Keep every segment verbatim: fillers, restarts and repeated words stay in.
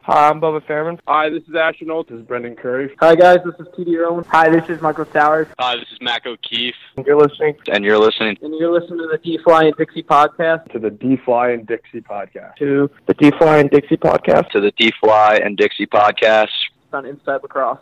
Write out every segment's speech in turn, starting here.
Hi, I'm Bubba Fairman. Hi, this is Ashton Old. This is Brendan Curry. Hi, guys. This is T D Irwin. Hi, this is Michael Sowers. Hi, this is Mac O'Keefe. And you're listening. And you're listening. And you're listening to the D-Fly and Dixie podcast. To the D-Fly and Dixie podcast. To the D-Fly and Dixie podcast. To the D-Fly and Dixie podcast. On Inside Lacrosse.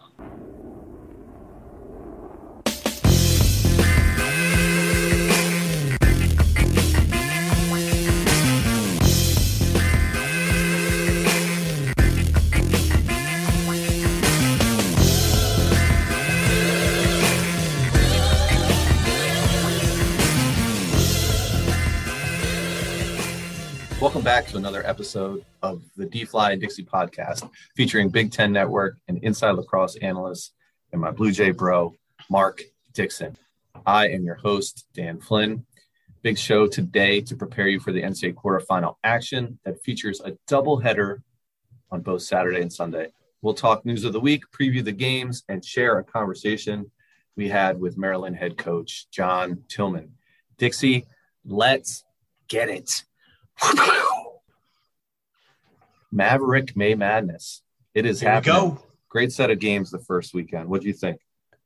Welcome back to another episode of the D-Fly and Dixie podcast, featuring Big Ten Network and Inside Lacrosse analyst and my Blue Jay bro, Mark Dixon. I am your host, Dan Flynn. Big show today to prepare you for the N C double A quarterfinal action that features a doubleheader on both Saturday and Sunday. We'll talk news of the week, preview the games, and share a conversation we had with Maryland head coach John Tillman. Dixie, let's get it. Maverick May Madness. It is Here happening. We go. Great set of games the first weekend. What do you think?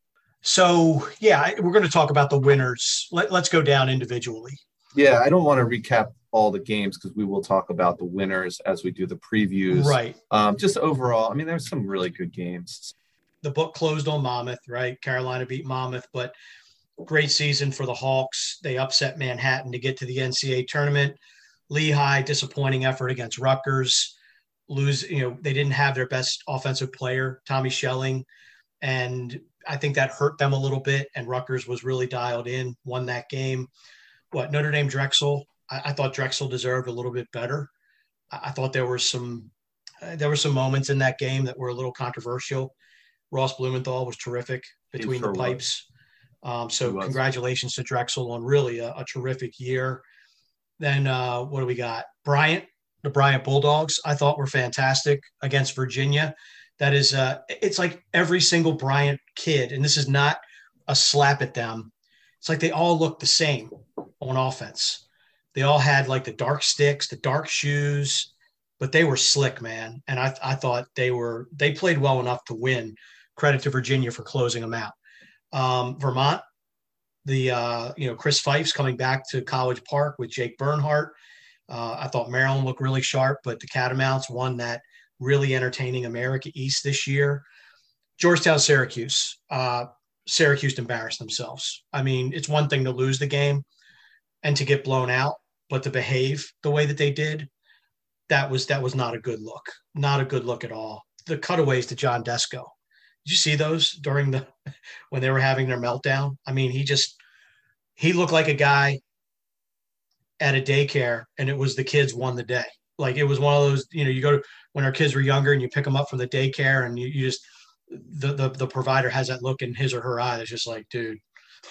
So, yeah, we're going to talk about the winners. Let, let's go down individually. Yeah, I don't want to recap all the games because we will talk about the winners as we do the previews. Right. Um, just overall, I mean, there's some really good games. The book closed on Monmouth, right? Carolina beat Monmouth, but great season for the Hawks. They upset Manhattan to get to the N C double A tournament. Lehigh, disappointing effort against Rutgers. Lose, you know, they didn't have their best offensive player, Tommy Schelling, and I think that hurt them a little bit. And Rutgers was really dialed in, won that game. What, Notre Dame Drexel? I, I thought Drexel deserved a little bit better. I, I thought there were some uh, there were some moments in that game that were a little controversial. Ross Blumenthal was terrific between the pipes. Um, so congratulations to Drexel on really a, a terrific year. Then uh, what do we got? Bryant, the Bryant Bulldogs, I thought were fantastic against Virginia. That is, uh, it's like every single Bryant kid, and this is not a slap at them. It's like they all look the same on offense. They all had like the dark sticks, the dark shoes, but they were slick, man. And I, I thought they were, they played well enough to win. Credit to Virginia for closing them out. Um, Vermont, the, uh, you know, Chris Fife's coming back to College Park with Jake Bernhardt. Uh, I thought Maryland looked really sharp, but the Catamounts won that really entertaining America East this year. Georgetown, Syracuse. Uh, Syracuse embarrassed themselves. I mean, it's one thing to lose the game and to get blown out, but to behave the way that they did, that was that was not a good look. Not a good look at all. The cutaways to John Desko. Did you see those during the when they were having their meltdown? I mean, he just he looked like a guy at a daycare, and it was the kids won the day. Like it was one of those, you know, you go to when our kids were younger and you pick them up from the daycare, and you, you just the, the the provider has that look in his or her eye that's just like, dude,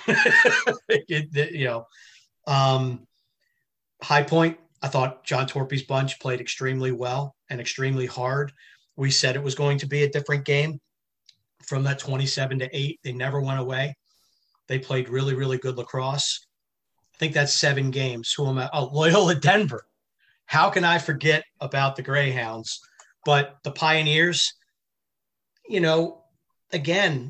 it, it, you know. Um, High Point, I thought John Torpy's bunch played extremely well and extremely hard. We said it was going to be a different game. From that twenty-seven to eight, they never went away. They played really, really good lacrosse. I think that's seven games. Who am I? Oh, Loyola Denver. How can I forget about the Greyhounds? But the Pioneers, you know, again,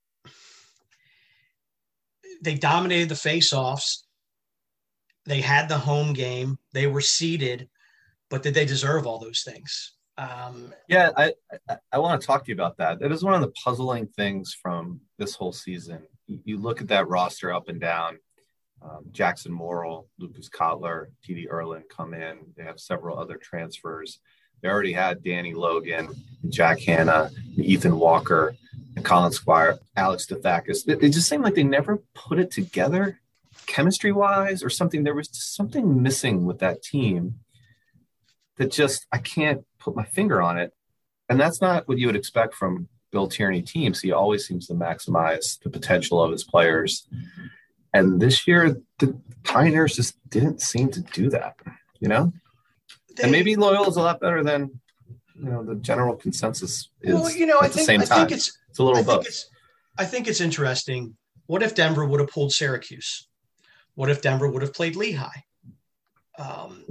they dominated the face-offs. They had the home game. They were seeded, but did they deserve all those things? Um, yeah, I, I I want to talk to you about that. That is one of the puzzling things from this whole season. You, you look at that roster up and down. Um, Jackson Morrill, Lucas Kotler, T D Erlin come in. They have several other transfers. They already had Danny Logan, Jack Hanna, Ethan Walker, and Colin Squire, Alex Stathakis. It, it just seemed like they never put it together chemistry-wise or something. There was just something missing with that team that just I can't put my finger on it. And that's not what you would expect from Bill Tierney teams. He always seems to maximize the potential of his players. And this year, the Pioneers just didn't seem to do that, you know? They, and maybe Loyola is a lot better than, you know, the general consensus is. Well, you know, at I the think, same I time. Think it's, it's a little I both. Think it's, I think it's interesting. What if Denver would have pulled Syracuse? What if Denver would have played Lehigh? Um,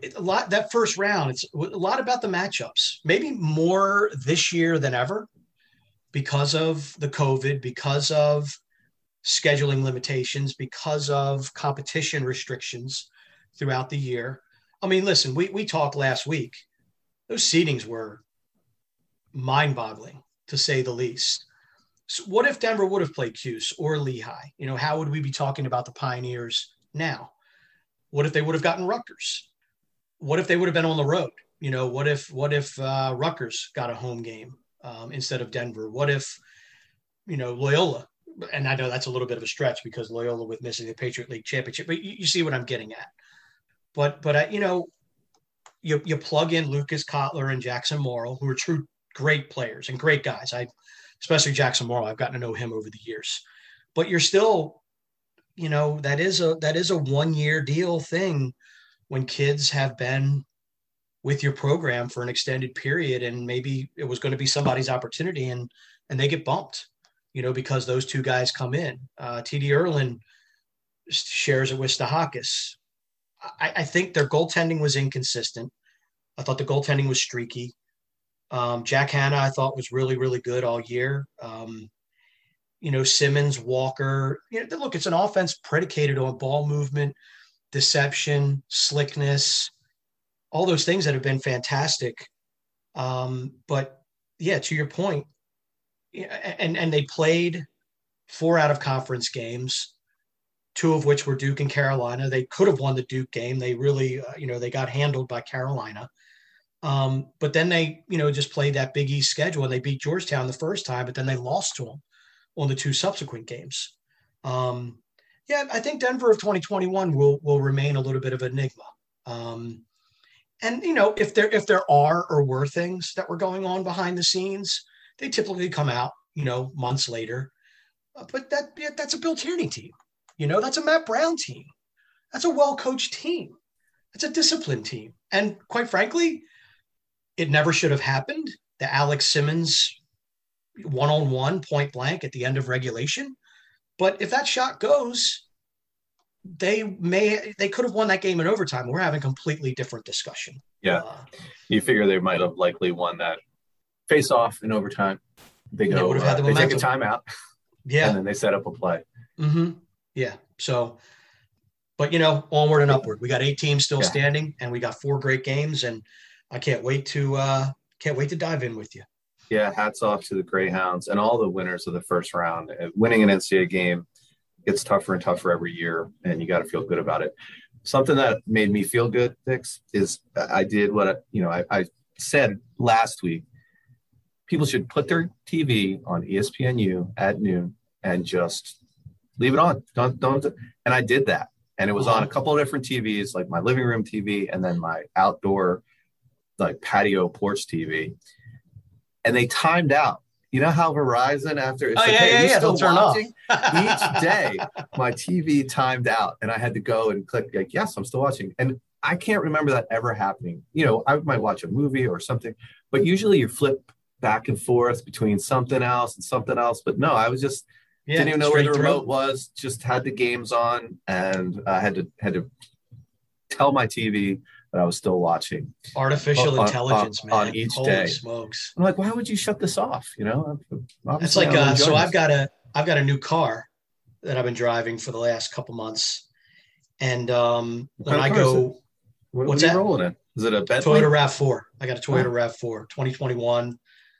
it, a lot that first round, it's a lot about the matchups. Maybe more this year than ever because of the COVID, because of scheduling limitations, because of competition restrictions throughout the year. I mean, listen, we we talked last week. Those seedings were mind-boggling, to say the least. So what if Denver would have played Cuse or Lehigh? You know, how would we be talking about the Pioneers now? What if they would have gotten Rutgers? What if they would have been on the road? You know, what if what if uh, Rutgers got a home game um, instead of Denver? What if, you know, Loyola? And I know that's a little bit of a stretch because Loyola with missing the Patriot League championship, but you, you see what I'm getting at. But but I, you know, you you plug in Lucas Kotler and Jackson Morrill, who are true great players and great guys. I especially Jackson Morrill. I've gotten to know him over the years. But you're still, you know, that is a that is a one-year deal thing when kids have been with your program for an extended period, and maybe it was going to be somebody's opportunity, and and they get bumped, you know, because those two guys come in. Uh, T D Erlin shares it with Stahakis. I, I think their goaltending was inconsistent. I thought the goaltending was streaky. Um, Jack Hanna, I thought, was really, really good all year. Um, you know, Simmons, Walker. You know, look, it's an offense predicated on ball movement, deception, slickness, all those things that have been fantastic. Um, but, yeah, to your point, and, and they played four out of conference games, two of which were Duke and Carolina. They could have won the Duke game. They really, uh, you know, they got handled by Carolina. Um, but then they, you know, just played that Big East schedule, and they beat Georgetown the first time, but then they lost to them on the two subsequent games. Um, yeah, I think Denver of twenty twenty-one will will remain a little bit of an enigma. Um, and, you know, if there if there are or were things that were going on behind the scenes, they typically come out, you know, months later. Uh, but that yeah, that's a Bill Tierney team. You know, that's a Matt Brown team. That's a well-coached team. That's a disciplined team. And quite frankly, it never should have happened. The Alex Simmons one-on-one point blank at the end of regulation. But if that shot goes, they may they could have won that game in overtime. We're having a completely different discussion. Yeah. Uh, You figure they might have likely won that face off in overtime. They go, would have had uh, the they take a momentum. timeout, yeah. and then they set up a play. Mm-hmm. Yeah. So, but, you know, onward and upward. We got eight teams still Yeah. standing, and we got four great games, and I can't wait to uh, can't wait to dive in with you. Yeah, hats off to the Greyhounds and all the winners of the first round. Uh, Winning an N C double A game gets tougher and tougher every year, and you got to feel good about it. Something that made me feel good, Dix, is I did what I, you know I, I said last week. People should put their T V on E S P N U at noon and just leave it on. Don't don't. And I did that, and it was on a couple of different T Vs, like my living room T V and then my outdoor, like patio porch T V. And they timed out. You know how Verizon after it's Oh, like, yeah, hey, yeah, are you yeah, still they'll turn off. watching? Each day, my T V timed out, and I had to go and click like, yes, I'm still watching. And I can't remember that ever happening. You know, I might watch a movie or something, but usually you flip back and forth between something else and something else. But no, I was just Yeah, didn't even know where the straight through. remote was. Just had the games on, and I had to had to tell my T V that I was still watching. Artificial On- on- intelligence, on- man. on each Holy day. smokes. I'm like, why would you shut this off? You know, It's obviously like I'm uh, so enjoying I've this. got a I've got a new car that I've been driving for the last couple months. And um What when I kind of car is go it? What, what's what are you that? rolling in? Is it a Bentley? Toyota RAV four. I got a Toyota Oh. RAV four, twenty twenty-one.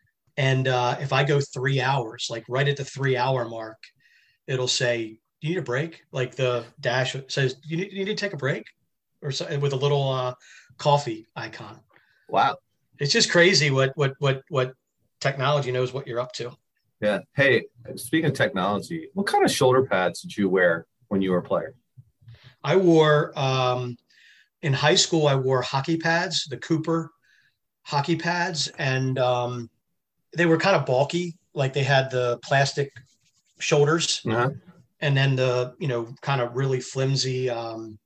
And uh, if I go three hours, like right at the three hour mark, it'll say, do you need a break? Like the dash says, do you need, you need to take a break? Or so, with a little uh, coffee icon. Wow. It's just crazy what what what what technology knows what you're up to. Yeah. Hey, speaking of technology, what kind of shoulder pads did you wear when you were a player? I wore um, in high school. I wore hockey pads, the Cooper hockey pads, and um, they were kind of bulky. Like they had the plastic shoulders, Uh-huh. and then the you know kind of really flimsy, um,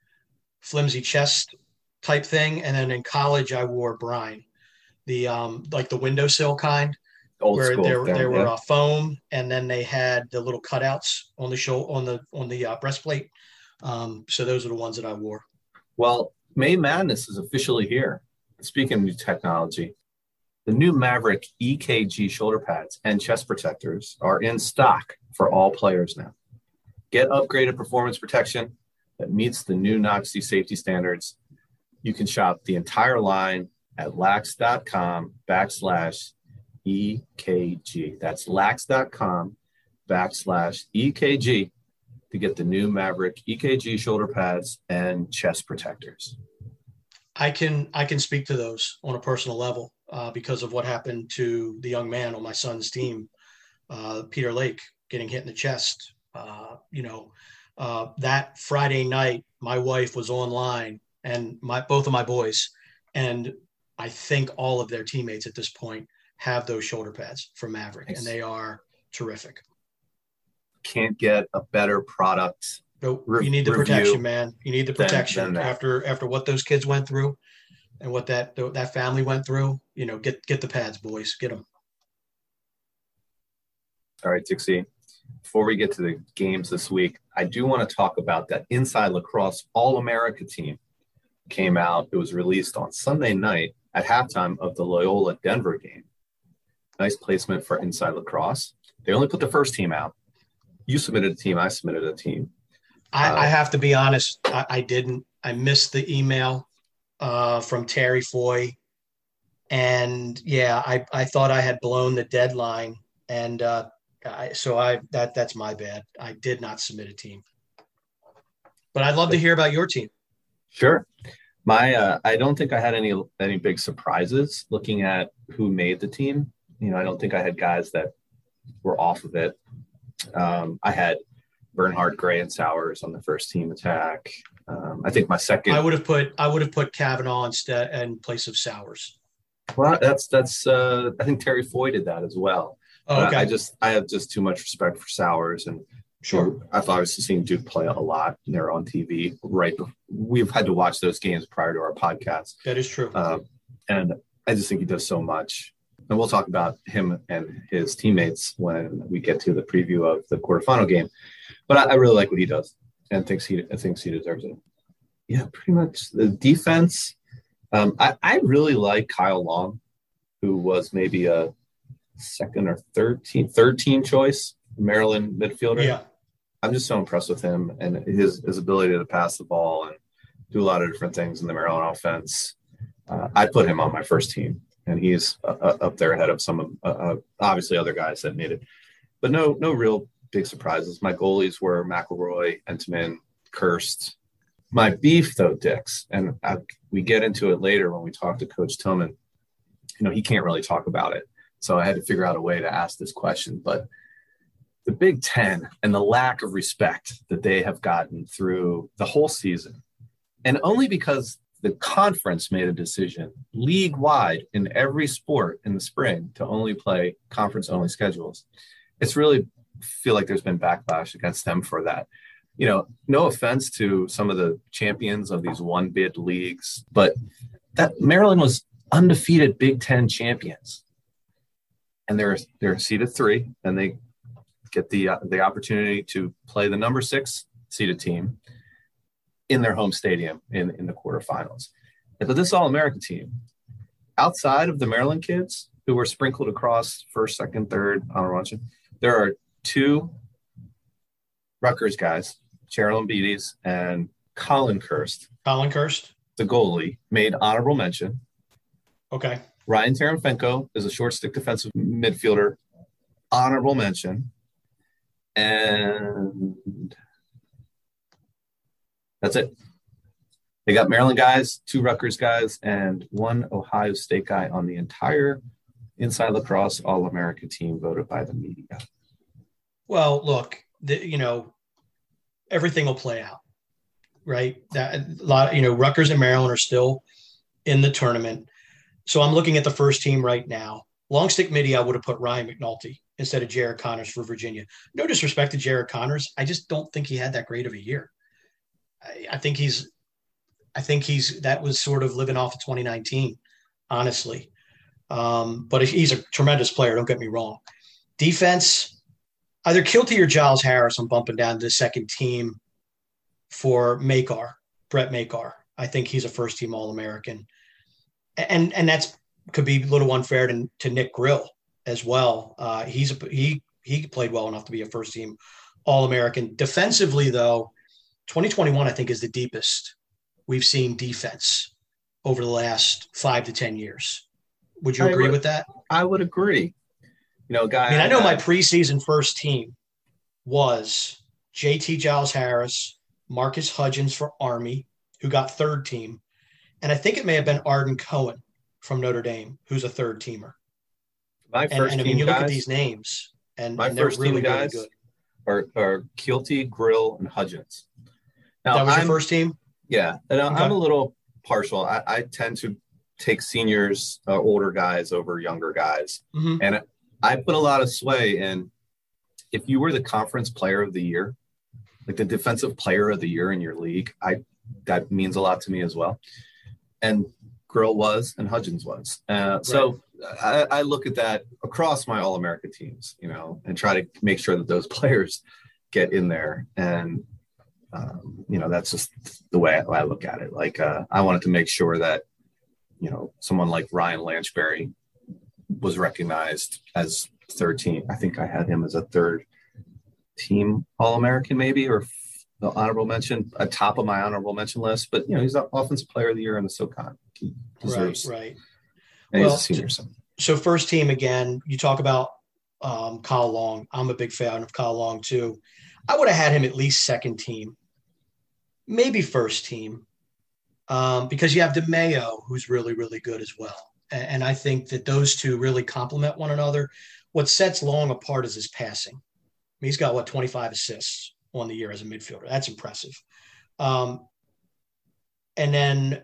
flimsy chest type thing. And then in college, I wore Brine, the um, like the windowsill kind. Old where school. there thing, there were yeah. uh, foam, and then they had the little cutouts on the show on the on the uh, breastplate. Um, so those are the ones that I wore. Well, May Madness is officially here. Speaking of new technology, the new Maverick E K G shoulder pads and chest protectors are in stock for all players now. Get upgraded performance protection that meets the new N O X safety standards. You can shop the entire line at lax.com backslash EKG. That's lax.com backslash EKG to get the new Maverick E K G shoulder pads and chest protectors. I can I can speak to those on a personal level uh, because of what happened to the young man on my son's team, uh, Peter Lake, getting hit in the chest. Uh, you know, uh, that Friday night, my wife was online and my both of my boys, and I think all of their teammates at this point have those shoulder pads from Maverick, nice. And they are terrific. Can't get a better product. Nope. You need the protection, man. You need the protection than, than after after what those kids went through and what that that family went through. You know, get get the pads, boys. Get them. All right, Dixie. Before we get to the games this week, I do want to talk about that Inside Lacrosse All-America team came out. It was released on Sunday night at halftime of the Loyola Denver game. Nice placement for Inside Lacrosse. They only put the first team out. You submitted a team. I submitted a team. I, uh, I have to be honest. I, I didn't. I missed the email uh, from Terry Foy. And, yeah, I, I thought I had blown the deadline. And uh, I, so I that that's my bad. I did not submit a team. But I'd love to hear about your team. Sure. My uh, I don't think I had any any big surprises looking at who made the team. You know, I don't think I had guys that were off of it. Um, I had Bernhard, Gray, and Sowers on the first team attack. Um, I think my second. I would have put I would have put Kavanaugh instead in place of Sowers. Well, that's that's. Uh, I think Terry Foy did that as well. Oh, okay. I, I just I have just too much respect for Sowers, and sure. You know, I've obviously seen Duke play a lot. And they're on T V right. We've had to watch those games prior to our podcast. That is true. Um, and I just think he does so much. And we'll talk about him and his teammates when we get to the preview of the quarterfinal game. But I, I really like what he does and thinks he thinks he deserves it. Yeah, pretty much the defense. Um, I, I really like Kyle Long, who was maybe a second or third team, third team choice, Maryland midfielder. Yeah. I'm just so impressed with him and his, his ability to pass the ball and do a lot of different things in the Maryland offense. Uh, I put him on my first team. And he's uh, up there ahead of some of, uh, uh, obviously, other guys that made it. But no no real big surprises. My goalies were McElroy, Entman, Kirst. My beef, though, Dix, and I, we get into it later when we talk to Coach Tillman, you know, he can't really talk about it. So I had to figure out a way to ask this question. But the Big Ten and the lack of respect that they have gotten through the whole season, and only because the conference made a decision league-wide in every sport in the spring to only play conference-only schedules. It's really feel like there's been backlash against them for that. You know, no offense to some of the champions of these one-bid leagues, but that Maryland was undefeated Big Ten champions. And they're they're seeded three, and they get the uh, the opportunity to play the number six seeded team in their home stadium in, in the quarterfinals. But this All-America team, outside of the Maryland kids who were sprinkled across first, second, third, honorable mention, there are two Rutgers guys, Cheryl Beatties and Colin Kirst. Colin Kirst. The goalie made honorable mention. Okay. Ryan Taranfenko is a short stick defensive midfielder, honorable mention. And that's it. They got Maryland guys, two Rutgers guys, and one Ohio State guy on the entire Inside Lacrosse All-America team voted by the media. Well, look, the, you know, everything will play out, right? That a lot, you know, Rutgers and Maryland are still in the tournament. So I'm looking at the first team right now. Long stick midi, I would have put Ryan McNulty instead of Jared Connors for Virginia. No disrespect to Jared Connors. I just don't think he had that great of a year. I, I think he's, I think he's, that was sort of living off of twenty nineteen, honestly. Um, but he's a tremendous player. Don't get me wrong. Defense, either Kilty or Giles Harris. I'm bumping down to the second team for Makar, Brett Makar. I think he's a first team All-American. And and that's could be a little unfair to, to Nick Grill as well. Uh, he's a, he he played well enough to be a first team All-American. Defensively, though, twenty twenty-one I think is the deepest we've seen defense over the last five to ten years. Would you I agree would, with that? I would agree. You know, guy. I mean, I know my preseason first team was J T Giles Harris, Marcus Hudgens for Army, who got third team. And I think it may have been Arden Cohen from Notre Dame, who's a third teamer. My And, first and I team mean, you guys, look at these names, and, my and they're first really, team guys really good. are, are Keelty, Grill, and Hudgens. Now, That was I'm, your first team? Yeah. And Okay. I'm a little partial. I, I tend to take seniors, uh, older guys over younger guys. Mm-hmm. And I put a lot of sway in if you were the conference player of the year, like the defensive player of the year in your league, I that means a lot to me as well. And Grill was, and Hudgens was. Uh, so I, I look at that across my All-America teams, you know, and try to make sure that those players get in there. And, um, you know, that's just the way I, I look at it. Like uh, I wanted to make sure that, you know, someone like Ryan Lanchberry was recognized as third team. I think I had him as a third team All-American maybe, or the honorable mention, a top of my honorable mention list. But, you know, he's an offensive player of the year in the SoCon. He deserves, Right, right. and Well, he's a senior. So. So first team, again, you talk about um, Kyle Long. I'm a big fan of Kyle Long, too. I would have had him at least second team, maybe first team, um, because you have DeMayo, who's really, really good as well. And, and I think that those two really complement one another. What sets Long apart is his passing. I mean, he's got, what, twenty-five assists on the year as a midfielder. That's impressive. Um, and then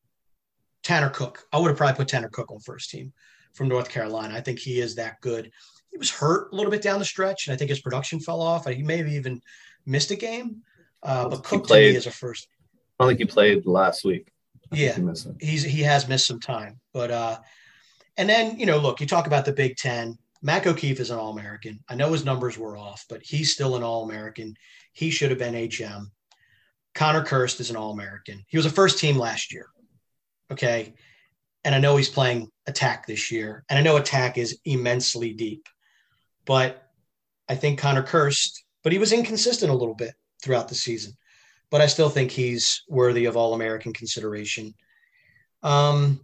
Tanner Cook. I would have probably put Tanner Cook on first team from North Carolina. I think he is that good. He was hurt a little bit down the stretch, and I think his production fell off. He may have even missed a game. Uh, but Cook played, to me is a first. I don't think he played last week. I Yeah, he missed it. he's he has missed some time. But uh, and then, you know, look, you talk about the Big Ten. Mac O'Keefe is an All-American. I know his numbers were off, but he's still an All-American. He should have been H M. Connor Kirst is an All-American. He was a first team last year. Okay. And I know he's playing attack this year. And I know attack is immensely deep. But I think Connor Kirst, but he was inconsistent a little bit throughout the season. But I still think he's worthy of All-American consideration. Um,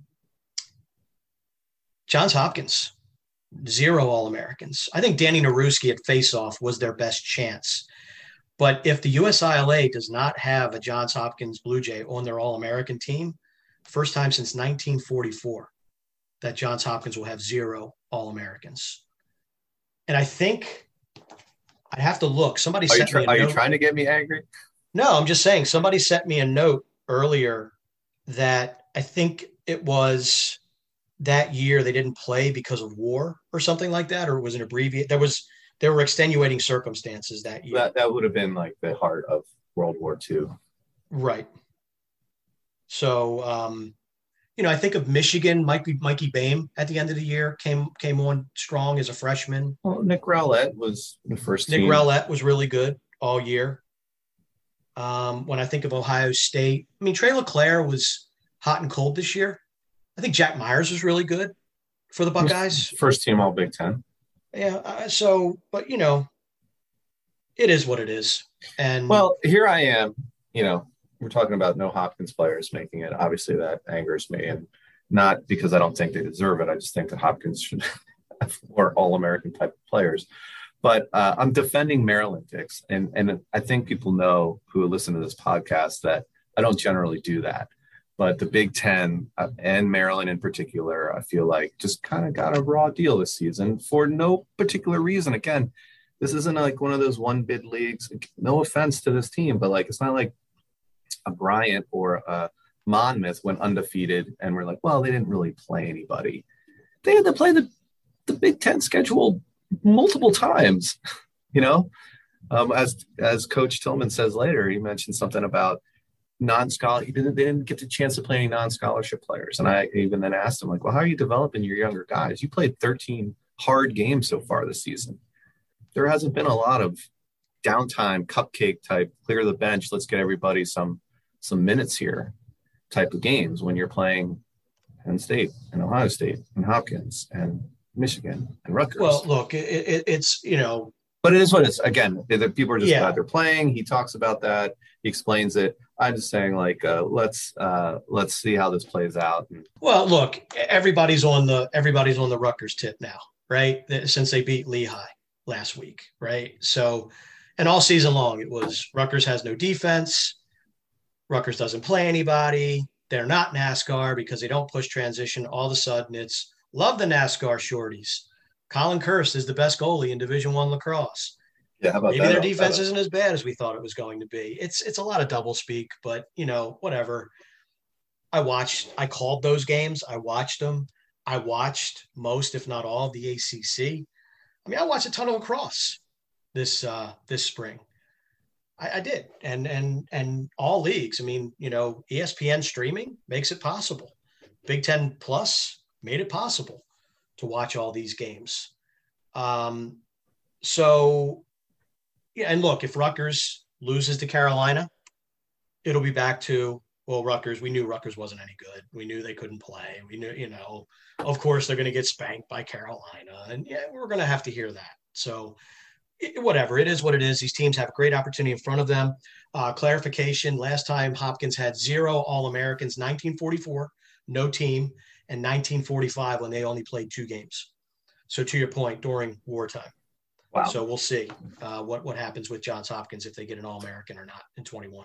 Johns Hopkins, zero All-Americans. I think Danny Naruski at faceoff was their best chance. But if the U S I L A does not have a Johns Hopkins Blue Jay on their All-American team, first time since nineteen forty-four that Johns Hopkins will have zero All-Americans. And I think I'd have to look. Somebody Are, you, sent try, me a are you note. trying to get me angry? No, I'm just saying somebody sent me a note earlier that I think it was that year they didn't play because of war or something like that, or it was an abbreviate. There was there were extenuating circumstances that year. That that would have been like the heart of World War Two. Right. So, um, you know, I think of Michigan, Mikey, Mikey Boehm at the end of the year came came on strong as a freshman. Well, Nick Rowlett was the first Nick team. Rowlett was really good all year. Um, when I think of Ohio State, I mean, Trey LeClaire was hot and cold this year. I think Jack Myers was really good for the Buckeyes. First team All Big Ten. Yeah. Uh, so, but, you know, it is what it is. And Well, here I am, you know, we're talking about no Hopkins players making it. Obviously, that angers me, and not because I don't think they deserve it. I just think that Hopkins should have more All-American type of players. But uh, I'm defending Maryland, Dix, and and I think people know who listen to this podcast that I don't generally do that. But the Big Ten uh, and Maryland in particular, I feel like just kind of got a raw deal this season for no particular reason. Again, this isn't like one of those one bid leagues. No offense to this team, but like it's not like a Bryant or a Monmouth went undefeated and we're like, well, they didn't really play anybody. They had to play the, the Big Ten schedule multiple times, you know, um, as, as Coach Tillman says later, he mentioned something about non-scholar. He didn't, they didn't get the chance to play any non-scholarship players. And I even then asked him like, well, how are you developing your younger guys? You played thirteen hard games so far this season. There hasn't been a lot of downtime, cupcake type, clear the bench. Let's get everybody some, some minutes here. type of games when you're playing Penn State and Ohio State and Hopkins and Michigan and Rutgers. Well, look, it, it, it's, you know, but it is what it's, again, the people are just Yeah. glad they're playing. He talks about that. He explains it. I'm just saying, like, uh, let's uh, let's see how this plays out. well, look, everybody's on the everybody's on the Rutgers tip now, right? Since they beat Lehigh last week, right? So, and all season long, it was Rutgers has no defense. Rutgers doesn't play anybody. They're not NASCAR because they don't push transition. All of a sudden, it's love the NASCAR shorties. Colin Kirst is the best goalie in Division One lacrosse. Yeah, how about Maybe that? their defense isn't as bad as we thought it was going to be. It's it's a lot of double speak, but you know, whatever. I watched, I called those games. I watched them. I watched most, if not all, of the A C C. I mean, I watched a ton of lacrosse this uh, this spring. I, I did, and and and all leagues. I mean, you know, E S P N streaming makes it possible. Big Ten Plus made it possible to watch all these games. Um, so. Yeah, and look, if Rutgers loses to Carolina, it'll be back to, well, Rutgers, we knew Rutgers wasn't any good. We knew they couldn't play. We knew, you know, of course they're going to get spanked by Carolina. And yeah, we're going to have to hear that. So it, whatever, it is what it is. These teams have a great opportunity in front of them. Uh, clarification, last time Hopkins had zero All-Americans, nineteen forty-four, no team, and nineteen forty-five when they only played two games. So to your point, during wartime. Wow. So we'll see uh, what, what happens with Johns Hopkins if they get an All-American or not in twenty-one.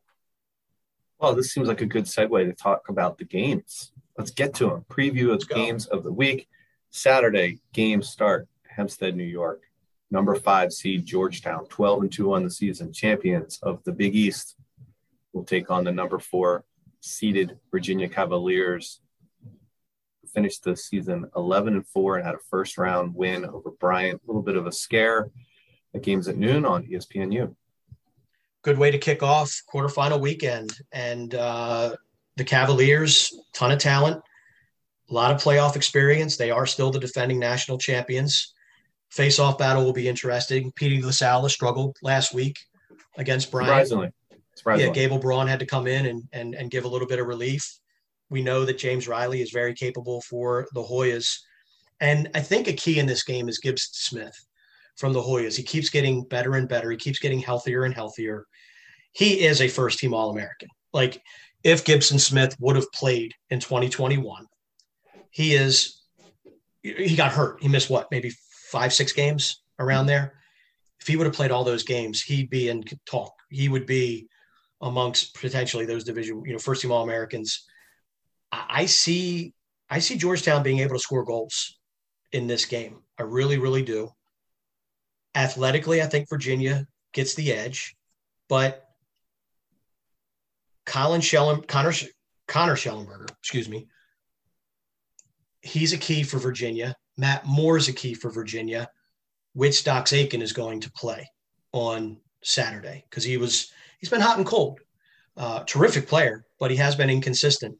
Well, this seems like a good segue to talk about the games. Let's get to them. Preview of the games of the week. Saturday, games start. Hempstead, New York. Number five seed Georgetown, twelve and two on the season. Champions of the Big East will take on the number four seeded Virginia Cavaliers. Finished the season eleven and four and had a first round win over Bryant. A little bit of a scare. The game's at noon on E S P N U. Good way to kick off quarterfinal weekend. And uh, the Cavaliers, ton of talent, a lot of playoff experience. They are still the defending national champions. Face-off battle will be interesting. Petey LaSalle struggled last week against Bryant. Surprisingly. Surprisingly. Yeah, Gable Braun had to come in and, and, and give a little bit of relief. We know that James Riley is very capable for the Hoyas. And I think a key in this game is Gibson Smith from the Hoyas. He keeps getting better and better. He keeps getting healthier and healthier. He is a first-team All-American. Like, if Gibson Smith would have played in twenty twenty-one, he is – he got hurt. He missed what, maybe five, six games around there? If he would have played all those games, he'd be in talk. He would be amongst potentially those division, you know, first-team All-Americans. I see I see Georgetown being able to score goals in this game. I really, really do. Athletically, I think Virginia gets the edge, but Colin Schellen, Connor, Connor Schellenberger, excuse me, he's a key for Virginia. Matt Moore is a key for Virginia, which Dox Aiken is going to play on Saturday because he was he's been hot and cold. Uh, terrific player, but he has been inconsistent.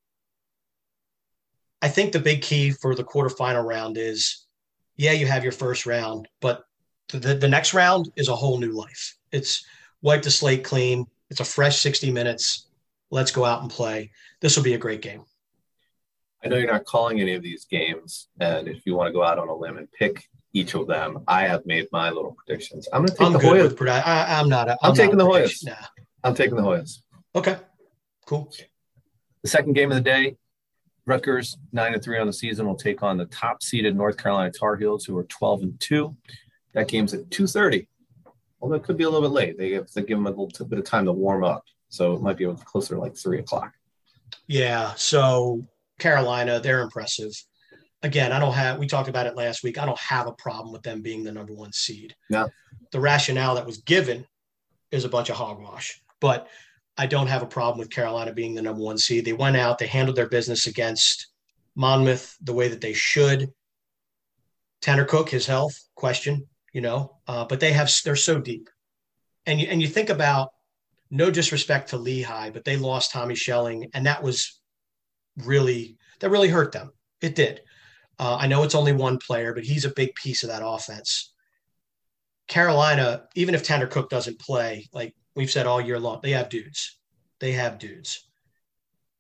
I think the big key for the quarterfinal round is, yeah, you have your first round, but the, the next round is a whole new life. It's wipe the slate clean. It's a fresh sixty minutes. Let's go out and play. This will be a great game. I know you're not calling any of these games, and if you want to go out on a limb and pick each of them, I have made my little predictions. I'm going to take I'm the good Hoyas. with I, I'm not. A, I'm, I'm taking not the a Hoyas. Nah. I'm taking the Hoyas. Okay, cool. The second game of the day, Rutgers, nine and three on the season, will take on the top-seeded North Carolina Tar Heels, who are twelve and two. That game's at two thirty. Although it could be a little bit late. They give, they give them a little bit of time to warm up, so it might be closer to like three o'clock. Yeah, so Carolina, they're impressive. Again, I don't have – we talked about it last week. I don't have a problem with them being the number one seed. No. The rationale that was given is a bunch of hogwash. But I don't have a problem with Carolina being the number one seed. They went out. They handled their business against Monmouth the way that they should. Tanner Cook, his health, question, you know. Uh, but they have – they're so deep. And you, and you think about – no disrespect to Lehigh, but they lost Tommy Schelling, and that was really – that really hurt them. It did. Uh, I know it's only one player, but he's a big piece of that offense. Carolina, even if Tanner Cook doesn't play, like we've said all year long, they have dudes. They have dudes.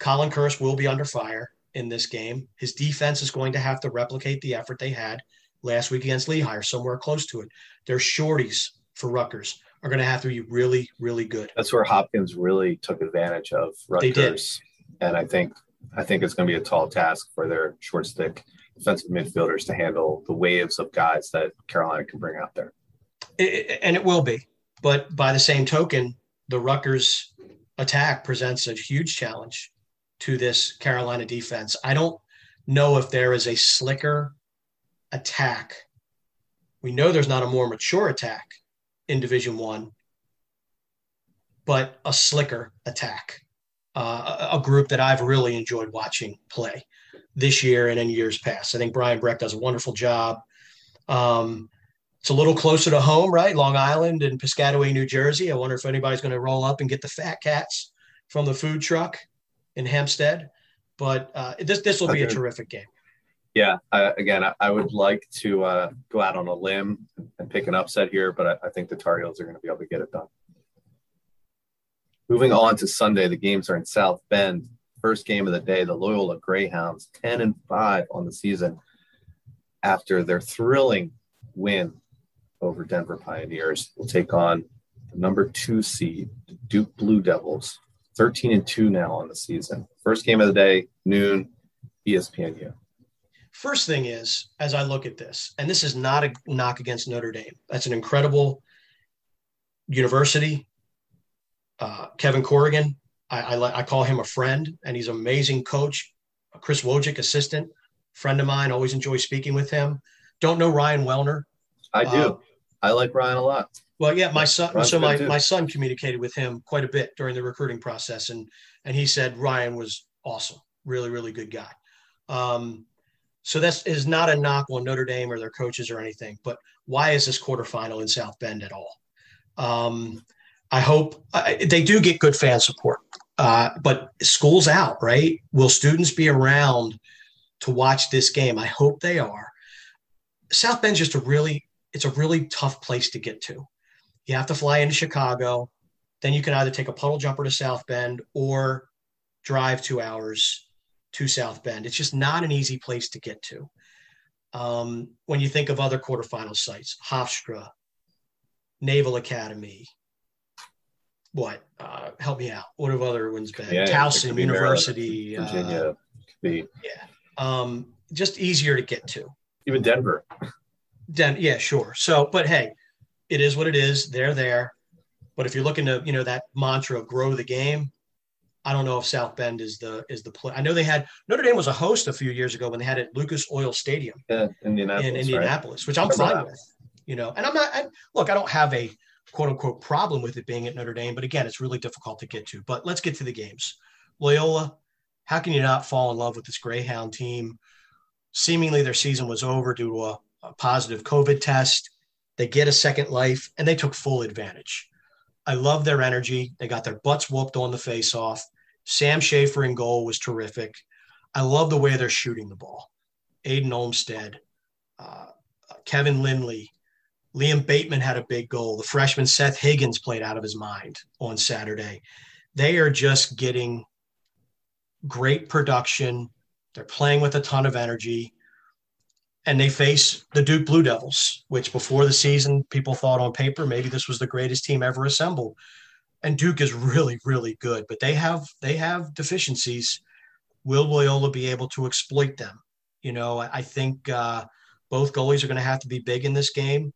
Colin Kurse will be under fire in this game. His defense is going to have to replicate the effort they had last week against Lehigh or somewhere close to it. Their shorties for Rutgers are going to have to be really, really good. That's where Hopkins really took advantage of Rutgers. They did. And I think I think it's going to be a tall task for their short stick defensive midfielders to handle the waves of guys that Carolina can bring out there. It, and it will be. But by the same token, the Rutgers attack presents a huge challenge to this Carolina defense. I don't know if there is a slicker attack. We know there's not a more mature attack in Division One, but a slicker attack. Uh, a, a group that I've really enjoyed watching play this year and in years past. I think Brian Breck does a wonderful job. Um, it's a little closer to home, right? Long Island and Piscataway, New Jersey. I wonder if anybody's going to roll up and get the Fat Cats from the food truck in Hempstead. But uh, this this will be a terrific game. Yeah, I, again, I, I would like to uh, go out on a limb and pick an upset here, but I, I think the Tar Heels are going to be able to get it done. Moving on to Sunday, the games are in South Bend. First game of the day, the Loyola Greyhounds, ten and five on the season after their thrilling win over Denver Pioneers, will take on the number two seed, the Duke Blue Devils, thirteen and two now on the season. First game of the day, noon, E S P N U. First thing is, as I look at this, and this is not a knock against Notre Dame. That's an incredible university. Uh, Kevin Corrigan, I, I, I call him a friend, and he's an amazing coach. Chris Wojcik, assistant, friend of mine, always enjoy speaking with him. Don't know Ryan Wellner. I do. Uh, I like Ryan a lot. Well, yeah, my son. Ryan's so my, my son communicated with him quite a bit during the recruiting process, and and he said Ryan was awesome, really, really good guy. Um, so that is not a knock on Notre Dame or their coaches or anything, but why is this quarterfinal in South Bend at all? Um, I hope uh, they do get good fan support, uh, but school's out, right? Will students be around to watch this game? I hope they are. South Bend's just a really, it's a really tough place to get to. You have to fly into Chicago. Then you can either take a puddle jumper to South Bend or drive two hours to South Bend. It's just not an easy place to get to. Um, when you think of other quarterfinal sites, Hofstra, Naval Academy, what? Uh, help me out. What have other ones been? Yeah, Towson University. Maryland, Virginia. Uh, could be. Yeah. Um, just easier to get to. Even Denver. Den- yeah, sure. So, but hey, it is what it is. They're there. But if you're looking to, you know, that mantra of grow the game, I don't know if South Bend is the is the play. I know they had Notre Dame was a host a few years ago when they had it at Lucas Oil Stadium yeah, Indianapolis, in Indianapolis, right? which I'm fine that. with. You know, and I'm not. I, look, I don't have a quote unquote problem with it being at Notre Dame, but again, it's really difficult to get to. But let's get to the games. Loyola, how can you not fall in love with this Greyhound team? Seemingly their season was over due to a, a positive COVID test. They get a second life, and they took full advantage. I love their energy. They got their butts whooped on the face-off. Sam Schaefer in goal was terrific. I love the way they're shooting the ball. Aiden Olmstead, uh, Kevin Lindley, Liam Bateman had a big goal. The freshman Seth Higgins played out of his mind on Saturday. They are just getting great production. They're playing with a ton of energy. And they face the Duke Blue Devils, which before the season, people thought on paper, maybe this was the greatest team ever assembled. And Duke is really, really good, but they have they have deficiencies. Will Loyola be able to exploit them? You know, I think uh, both goalies are going to have to be big in this game.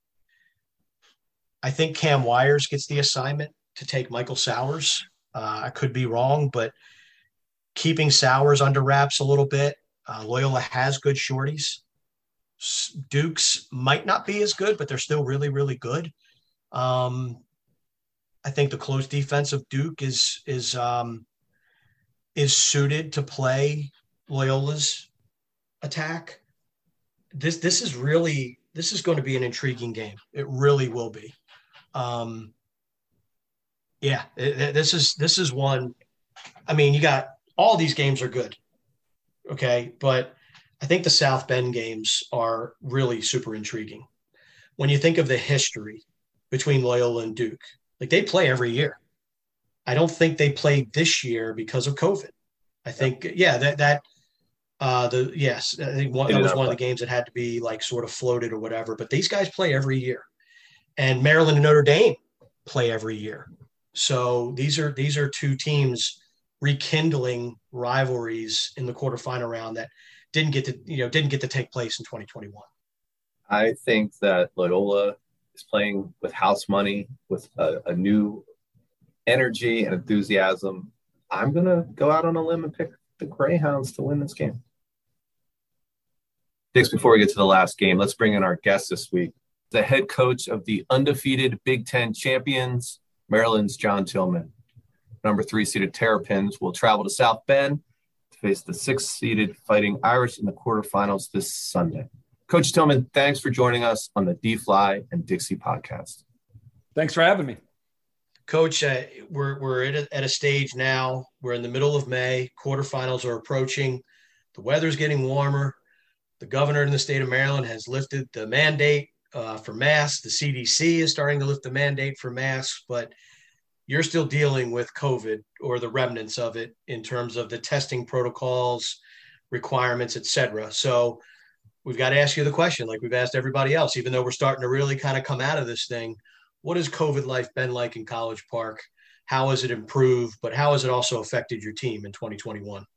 I think Cam Wires gets the assignment to take Michael Sowers. Uh, I could be wrong, but keeping Sowers under wraps a little bit. Uh, Loyola has good shorties. Duke's might not be as good, but they're still really, really good. Um, I think the close defense of Duke is is um, is suited to play Loyola's attack. This this is really this is going to be an intriguing game. It really will be. Um, yeah, it, it, this is this is one. I mean, you got all these games are good, okay, but I think the South Bend games are really super intriguing. When you think of the history between Loyola and Duke, like they play every year. I don't think they played this year because of COVID. I think, yeah, that, that, uh, the, yes, I think one, that was one of the games that had to be like sort of floated or whatever, but these guys play every year, and Maryland and Notre Dame play every year. So these are, these are two teams rekindling rivalries in the quarterfinal round that didn't get to, you know, didn't get to take place in twenty twenty-one. I think that Loyola is playing with house money, with a, a new energy and enthusiasm. I'm going to go out on a limb and pick the Greyhounds to win this game. Dix, before we get to the last game, let's bring in our guest this week. The head coach of the undefeated Big Ten champions, Maryland's John Tillman. Number three-seeded Terrapins will travel to South Bend to face the sixth-seeded Fighting Irish in the quarterfinals this Sunday. Coach Tillman, thanks for joining us on the D-Fly and Dixie podcast. Thanks for having me. Coach, uh, we're, we're at a, at a stage now. We're in the middle of May. Quarterfinals are approaching. The weather's getting warmer. The governor in the state of Maryland has lifted the mandate uh, for masks. The C D C is starting to lift the mandate for masks, but you're still dealing with COVID or the remnants of it in terms of the testing protocols, requirements, et cetera. So we've got to ask you the question, like we've asked everybody else, even though we're starting to really kind of come out of this thing. What has COVID life been like in College Park? How has it improved, but how has it also affected your team in twenty twenty-one?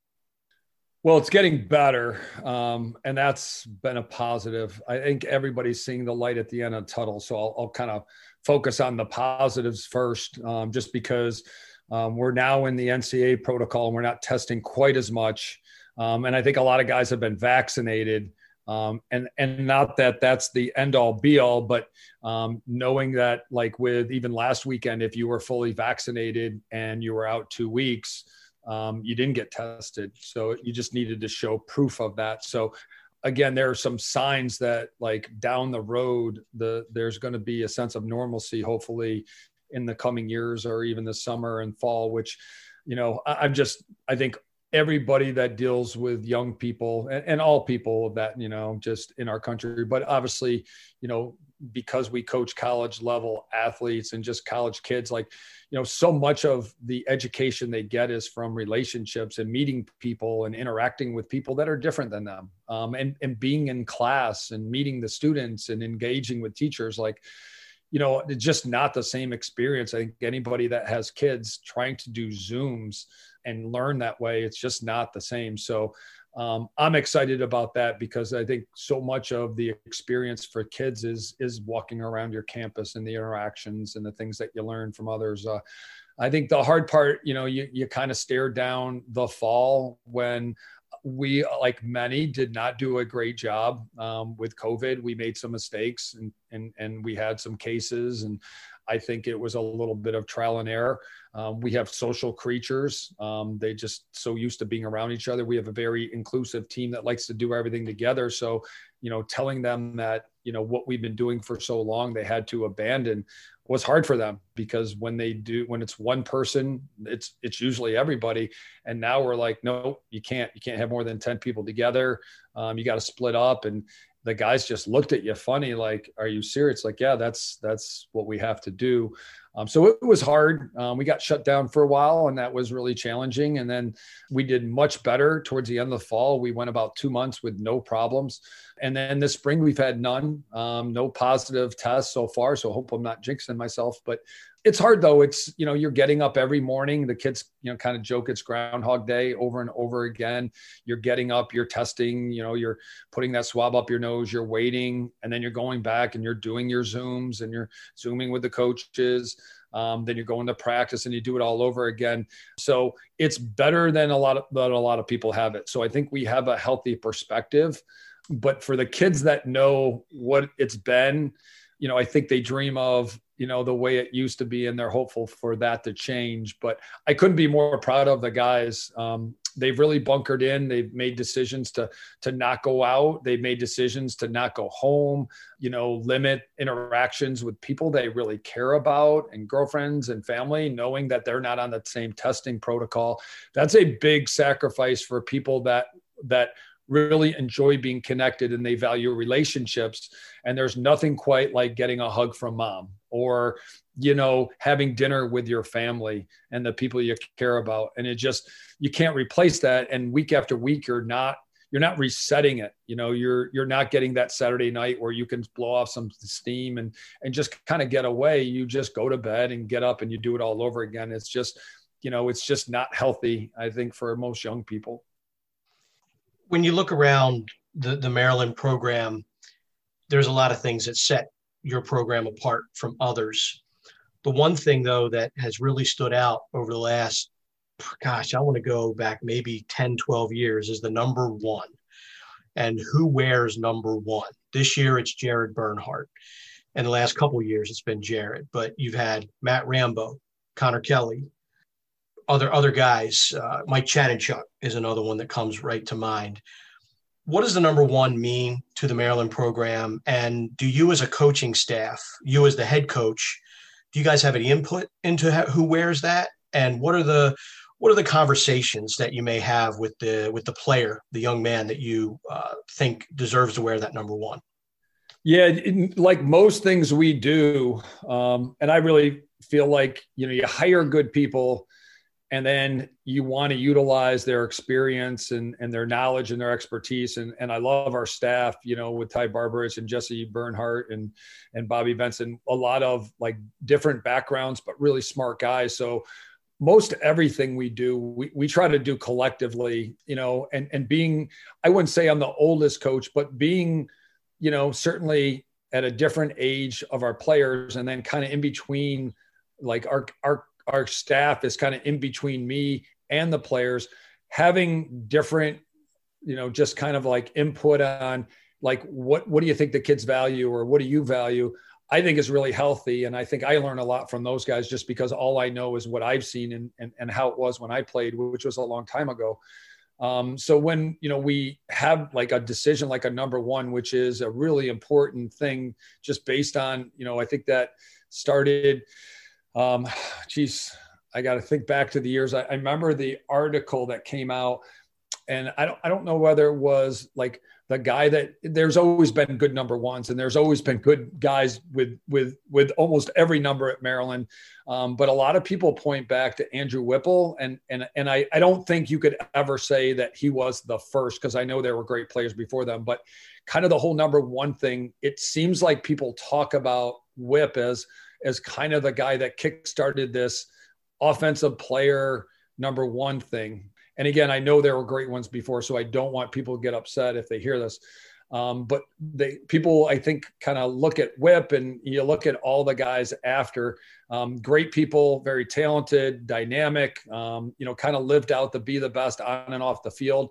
Well, it's getting better, um, and that's been a positive. I think everybody's seeing the light at the end of the tunnel, so I'll, I'll kind of focus on the positives first, um, just because um, we're now in the N C A A protocol and we're not testing quite as much. Um, and I think a lot of guys have been vaccinated. Um, and, and not that that's the end all be all, but um, knowing that like with even last weekend, if you were fully vaccinated and you were out two weeks, um, you didn't get tested. So you just needed to show proof of that. So again, there are some signs that like down the road, the there's going to be a sense of normalcy, hopefully in the coming years or even the summer and fall, which, you know, I, I'm just, I think everybody that deals with young people and, and all people that, you know, just in our country, but obviously, you know, because we coach college level athletes and just college kids, like, you know, so much of the education they get is from relationships and meeting people and interacting with people that are different than them, um, and, and being in class and meeting the students and engaging with teachers. Like, you know, it's just not the same experience. I think anybody that has kids trying to do Zooms and learn that way, it's just not the same. So um, I'm excited about that because I think so much of the experience for kids is is walking around your campus and the interactions and the things that you learn from others. Uh, I think the hard part, you know, you, you kind of stare down the fall when we, like many, did not do a great job um, with COVID. We made some mistakes and, and, and we had some cases, and I think it was a little bit of trial and error. Um, we have social creatures. Um, they just so used to being around each other. We have a very inclusive team that likes to do everything together. So, you know, telling them that, you know, what we've been doing for so long, they had to abandon was hard for them, because when they do, when it's one person, it's, it's usually everybody. And now we're like, no, you can't, you can't have more than ten people together. Um, you got to split up. And the guys just looked at you funny, like, are you serious? Like, yeah, that's, that's what we have to do. Um, so it was hard. Um, we got shut down for a while, and that was really challenging. And then we did much better towards the end of the fall. We went about two months with no problems. And then this spring we've had none, um, no positive tests so far. So I hope I'm not jinxing myself, but it's hard though. It's, you know, you're getting up every morning. The kids, you know, kind of joke it's Groundhog Day over and over again. You're getting up, you're testing, you know, you're putting that swab up your nose, you're waiting, and then you're going back and you're doing your Zooms and you're Zooming with the coaches. Um, then you're going to practice and you do it all over again. So it's better than a lot of, than a lot of people have it. So I think we have a healthy perspective, but for the kids that know what it's been, you know, I think they dream of, you know, the way it used to be, and they're hopeful for that to change. But I couldn't be more proud of the guys. Um, they've really bunkered in. They've made decisions to, to not go out. They've made decisions to not go home, you know, limit interactions with people they really care about and girlfriends and family, knowing that they're not on the same testing protocol. That's a big sacrifice for people that, that really enjoy being connected and they value relationships. And there's nothing quite like getting a hug from mom. or, you know, having dinner with your family and the people you care about. And it just, you can't replace that. And week after week, you're not, you're not resetting it. You know, you're, you're not getting that Saturday night where you can blow off some steam and, and just kind of get away. You just go to bed and get up and you do it all over again. It's just, you know, it's just not healthy, I think, for most young people. When you look around the, the Maryland program, there's a lot of things that set your program apart from others. The one thing, though, that has really stood out over the last, gosh, I want to go back maybe ten, twelve years is the number one. And who wears number one? This year, it's Jared Bernhardt. And the last couple of years, it's been Jared. But you've had Matt Rambo, Connor Kelly, other other guys. Uh, Mike Chanenchuk is another one that comes right to mind. What does the number one mean to the Maryland program? And do you as a coaching staff, you as the head coach, do you guys have any input into who wears that? And what are the what are the conversations that you may have with the with the player, the young man that you uh, think deserves to wear that number one? Yeah, in, like most things we do, um, and I really feel like, you know, you hire good people and then you want to utilize their experience and, and their knowledge and their expertise. And, and I love our staff, you know, with Ty Barbarich and Jesse Bernhardt and, and Bobby Benson, a lot of like different backgrounds, but really smart guys. So most everything we do, we, we try to do collectively, you know, and, and being, I wouldn't say I'm the oldest coach, but being, you know, certainly at a different age of our players, and then kind of in between, like our, our, our staff is kind of in between me and the players, having different, you know, just kind of like input on like, what, what do you think the kids value, or what do you value? I think is really healthy. And I think I learn a lot from those guys just because all I know is what I've seen and, and, and how it was when I played, which was a long time ago. Um, so when, you know, we have like a decision, like a number one, which is a really important thing just based on, you know, I think that started, um, geez, I got to think back to the years. I, I remember the article that came out, and I don't, I don't know whether it was like the guy that there's always been good number ones, and there's always been good guys with, with, with almost every number at Maryland. Um, but a lot of people point back to Andrew Whipple, and, and, and I, I don't think you could ever say that he was the first, because I know there were great players before them, but kind of the whole number one thing, it seems like people talk about Whip as, as kind of the guy that kickstarted this offensive player number one thing. And again, I know there were great ones before, so I don't want people to get upset if they hear this. Um, but they, people, I think, kind of look at Whip, and you look at all the guys after, um, great people, very talented, dynamic, um, you know, kind of lived out the be the best on and off the field.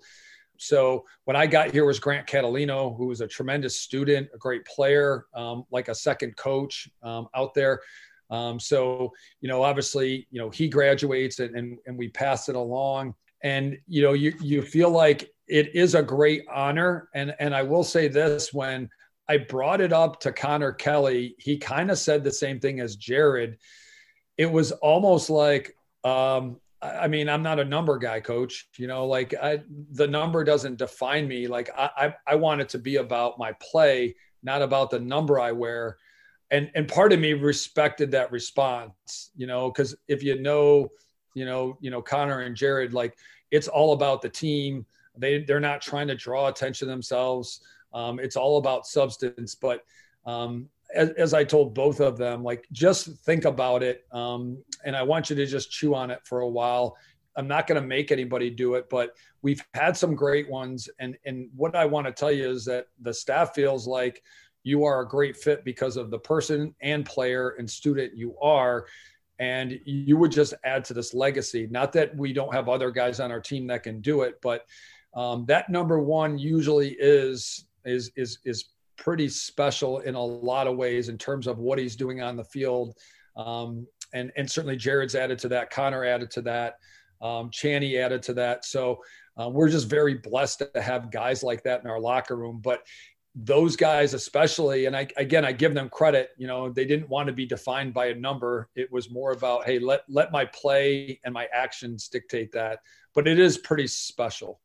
So when I got here was Grant Catalino, who was a tremendous student, a great player, um, like a second coach um, out there. Um, so, you know, obviously, you know, he graduates and, and, and we pass it along. And, you know, you, you feel like it is a great honor. And, and I will say this, when I brought it up to Connor Kelly, he kind of said the same thing as Jared. It was almost like, um, I mean, I'm not a number guy, coach, you know, like I, the number doesn't define me. Like I, I, I want it to be about my play, not about the number I wear. And, and part of me respected that response, you know, cause if you know, you know, you know, Connor and Jared, like it's all about the team. They, they're not trying to draw attention to themselves. Um, it's all about substance. But um, as, as I told both of them, like, just think about it. Um, and I want you to just chew on it for a while. I'm not going to make anybody do it, but we've had some great ones. And, and what I want to tell you is that the staff feels like you are a great fit because of the person and player and student you are. And you would just add to this legacy. Not that we don't have other guys on our team that can do it, but um, that number one usually is, is, is, is pretty special in a lot of ways in terms of what he's doing on the field. Um, and, and certainly Jared's added to that. Connor added to that. Um, Channy added to that. So uh, we're just very blessed to have guys like that in our locker room. But those guys especially, and I, again, I give them credit, you know, they didn't want to be defined by a number. It was more about, hey, let, let my play and my actions dictate that. But it is pretty special.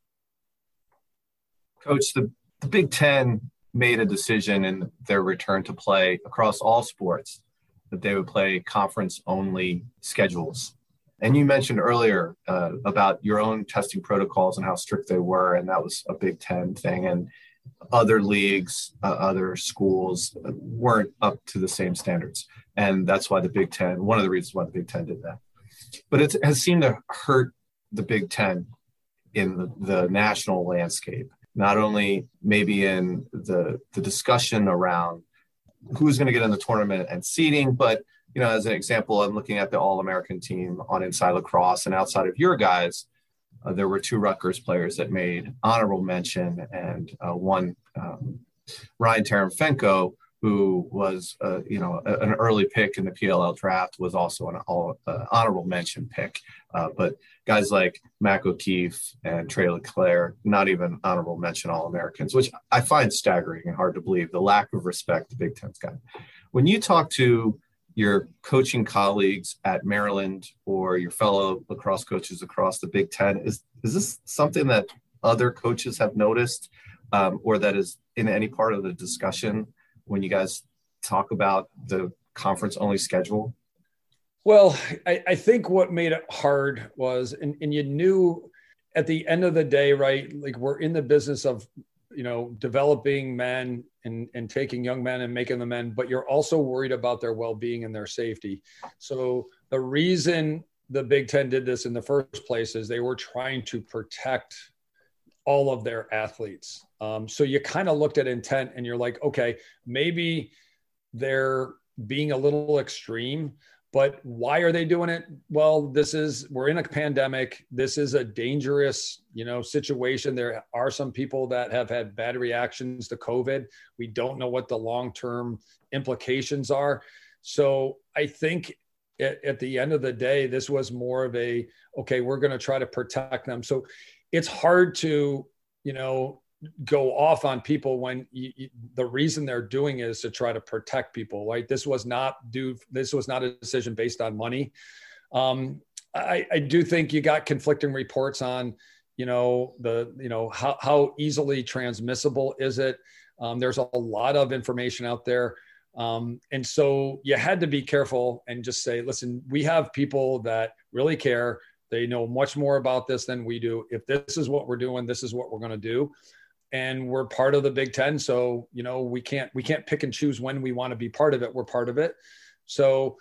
Coach, the, the Big Ten made a decision in their return to play across all sports that they would play conference only schedules. And you mentioned earlier uh, about your own testing protocols and how strict they were, and that was a Big Ten thing. And other leagues, uh, other schools weren't up to the same standards. And that's why the Big Ten, one of the reasons why the Big Ten did that. But it has seemed to hurt the Big Ten in the, the national landscape, not only maybe in the, the discussion around who's going to get in the tournament and seeding, but, you know, as an example, I'm looking at the All-American team on Inside Lacrosse, and outside of your guys, uh, there were two Rutgers players that made honorable mention, and uh, one, um, Ryan Taramfenko, who was, uh, you know, a, an early pick in the P L L draft, was also an all, uh, honorable mention pick. Uh, but guys like Mac O'Keefe and Trey LeClaire, not even honorable mention All-Americans, which I find staggering and hard to believe, the lack of respect the Big Ten's got. When you talk to your coaching colleagues at Maryland or your fellow lacrosse coaches across the Big Ten, is, is this something that other coaches have noticed um, or that is in any part of the discussion when you guys talk about the conference only schedule? Well, I, I think what made it hard was, and, and you knew at the end of the day, right, like we're in the business of, you know, developing men and, and taking young men and making them men, but you're also worried about their well-being and their safety. So the reason the Big Ten did this in the first place is they were trying to protect all of their athletes. Um, so you kind of looked at intent and you're like, okay, maybe they're being a little extreme, but why are they doing it? Well, this is, we're in a pandemic. This is a dangerous, you know, situation. There are some people that have had bad reactions to COVID. We don't know what the long-term implications are. So I think at, at the end of the day, this was more of a, okay, we're going to try to protect them. So it's hard to, you know, go off on people when you, you, the reason they're doing it is to try to protect people, right? This was not due, this was not a decision based on money. Um, I, I do think you got conflicting reports on, you know, the, you know, how, how easily transmissible is it? Um, there's a lot of information out there. Um, and so you had to be careful and just say, listen, we have people that really care. They know much more about this than we do. If this is what we're doing, this is what we're going to do. And we're part of the Big Ten. So, you know, we can't, we can't pick and choose when we want to be part of it. We're part of it. So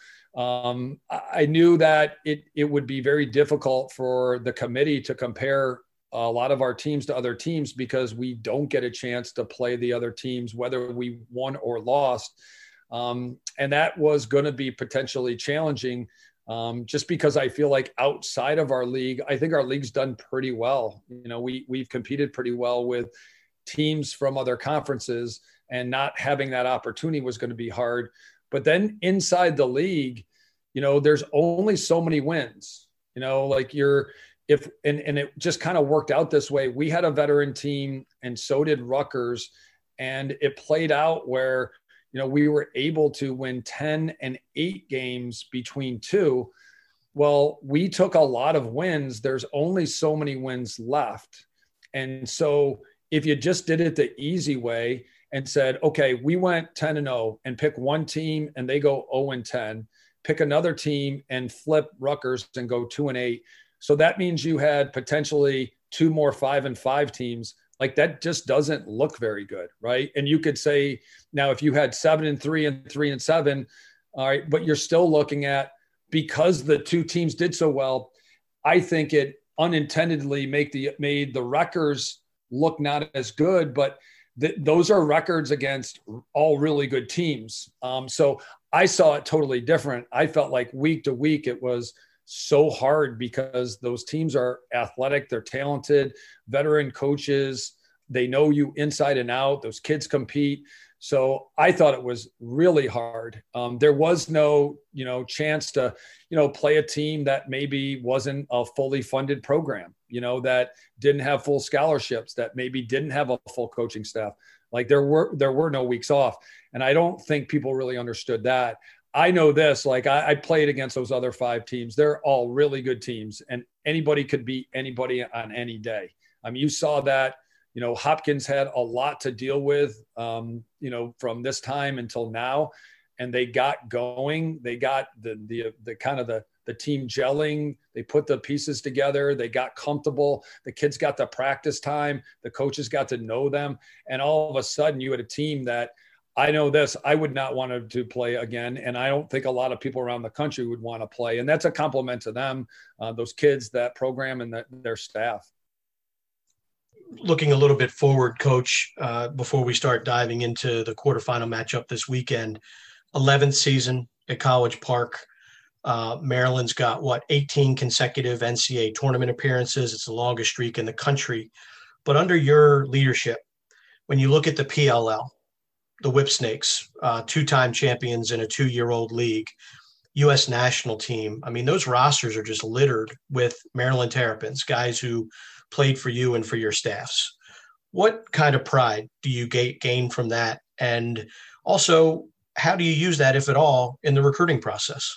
um, I knew that it, it would be very difficult for the committee to compare a lot of our teams to other teams because we don't get a chance to play the other teams, whether we won or lost. Um, and that was going to be potentially challenging um, just because I feel like outside of our league, I think our league's done pretty well. You know, we, we've competed pretty well with teams from other conferences, and not having that opportunity was going to be hard. But then inside the league, you know, there's only so many wins, you know, like you're, if, and, and it just kind of worked out this way. We had a veteran team and so did Rutgers, and it played out where, you know, we were able to win ten and eight games between two. Well, we took a lot of wins. There's only so many wins left. And so if you just did it the easy way and said, okay, we went ten and oh and pick one team and they go oh and ten, pick another team and flip Rutgers and go two and eight. So that means you had potentially two more five and five teams. Like that just doesn't look very good, right? And you could say, now if you had seven and three and three and seven, all right, but you're still looking at, because the two teams did so well, I think it unintendedly make the made the Rutgers look not as good, but th- those are records against all really good teams. Um, so I saw it totally different. I felt like week to week, it was so hard because those teams are athletic. They're talented, veteran coaches. They know you inside and out. Those kids compete. So I thought it was really hard. Um, there was no, you know, chance to, you know, play a team that maybe wasn't a fully funded program, you know, that didn't have full scholarships, that maybe didn't have a full coaching staff. Like there were, there were no weeks off. And I don't think people really understood that. I know this, like I, I played against those other five teams. They're all really good teams and anybody could beat anybody on any day. I mean, you saw that. You know, Hopkins had a lot to deal with, um, you know, from this time until now. and they got going. They got the the the kind of the the team gelling. They put the pieces together. They got comfortable. The kids got the practice time. The coaches got to know them. And all of a sudden you had a team that, I know this, I would not want to play again. And I don't think a lot of people around the country would want to play. And that's a compliment to them, uh, those kids, that program, and that, their staff. Looking a little bit forward, Coach, uh, before we start diving into the quarterfinal matchup this weekend, eleventh season at College Park. Uh, Maryland's got, what, eighteen consecutive N C A A tournament appearances. It's the longest streak in the country. But under your leadership, when you look at the P L L, the Whip Snakes, uh, two-time champions in a two-year-old league, U S national team, I mean, those rosters are just littered with Maryland Terrapins, guys who played for you and for your staffs. What kind of pride do you gain from that? And also, how do you use that, if at all, in the recruiting process?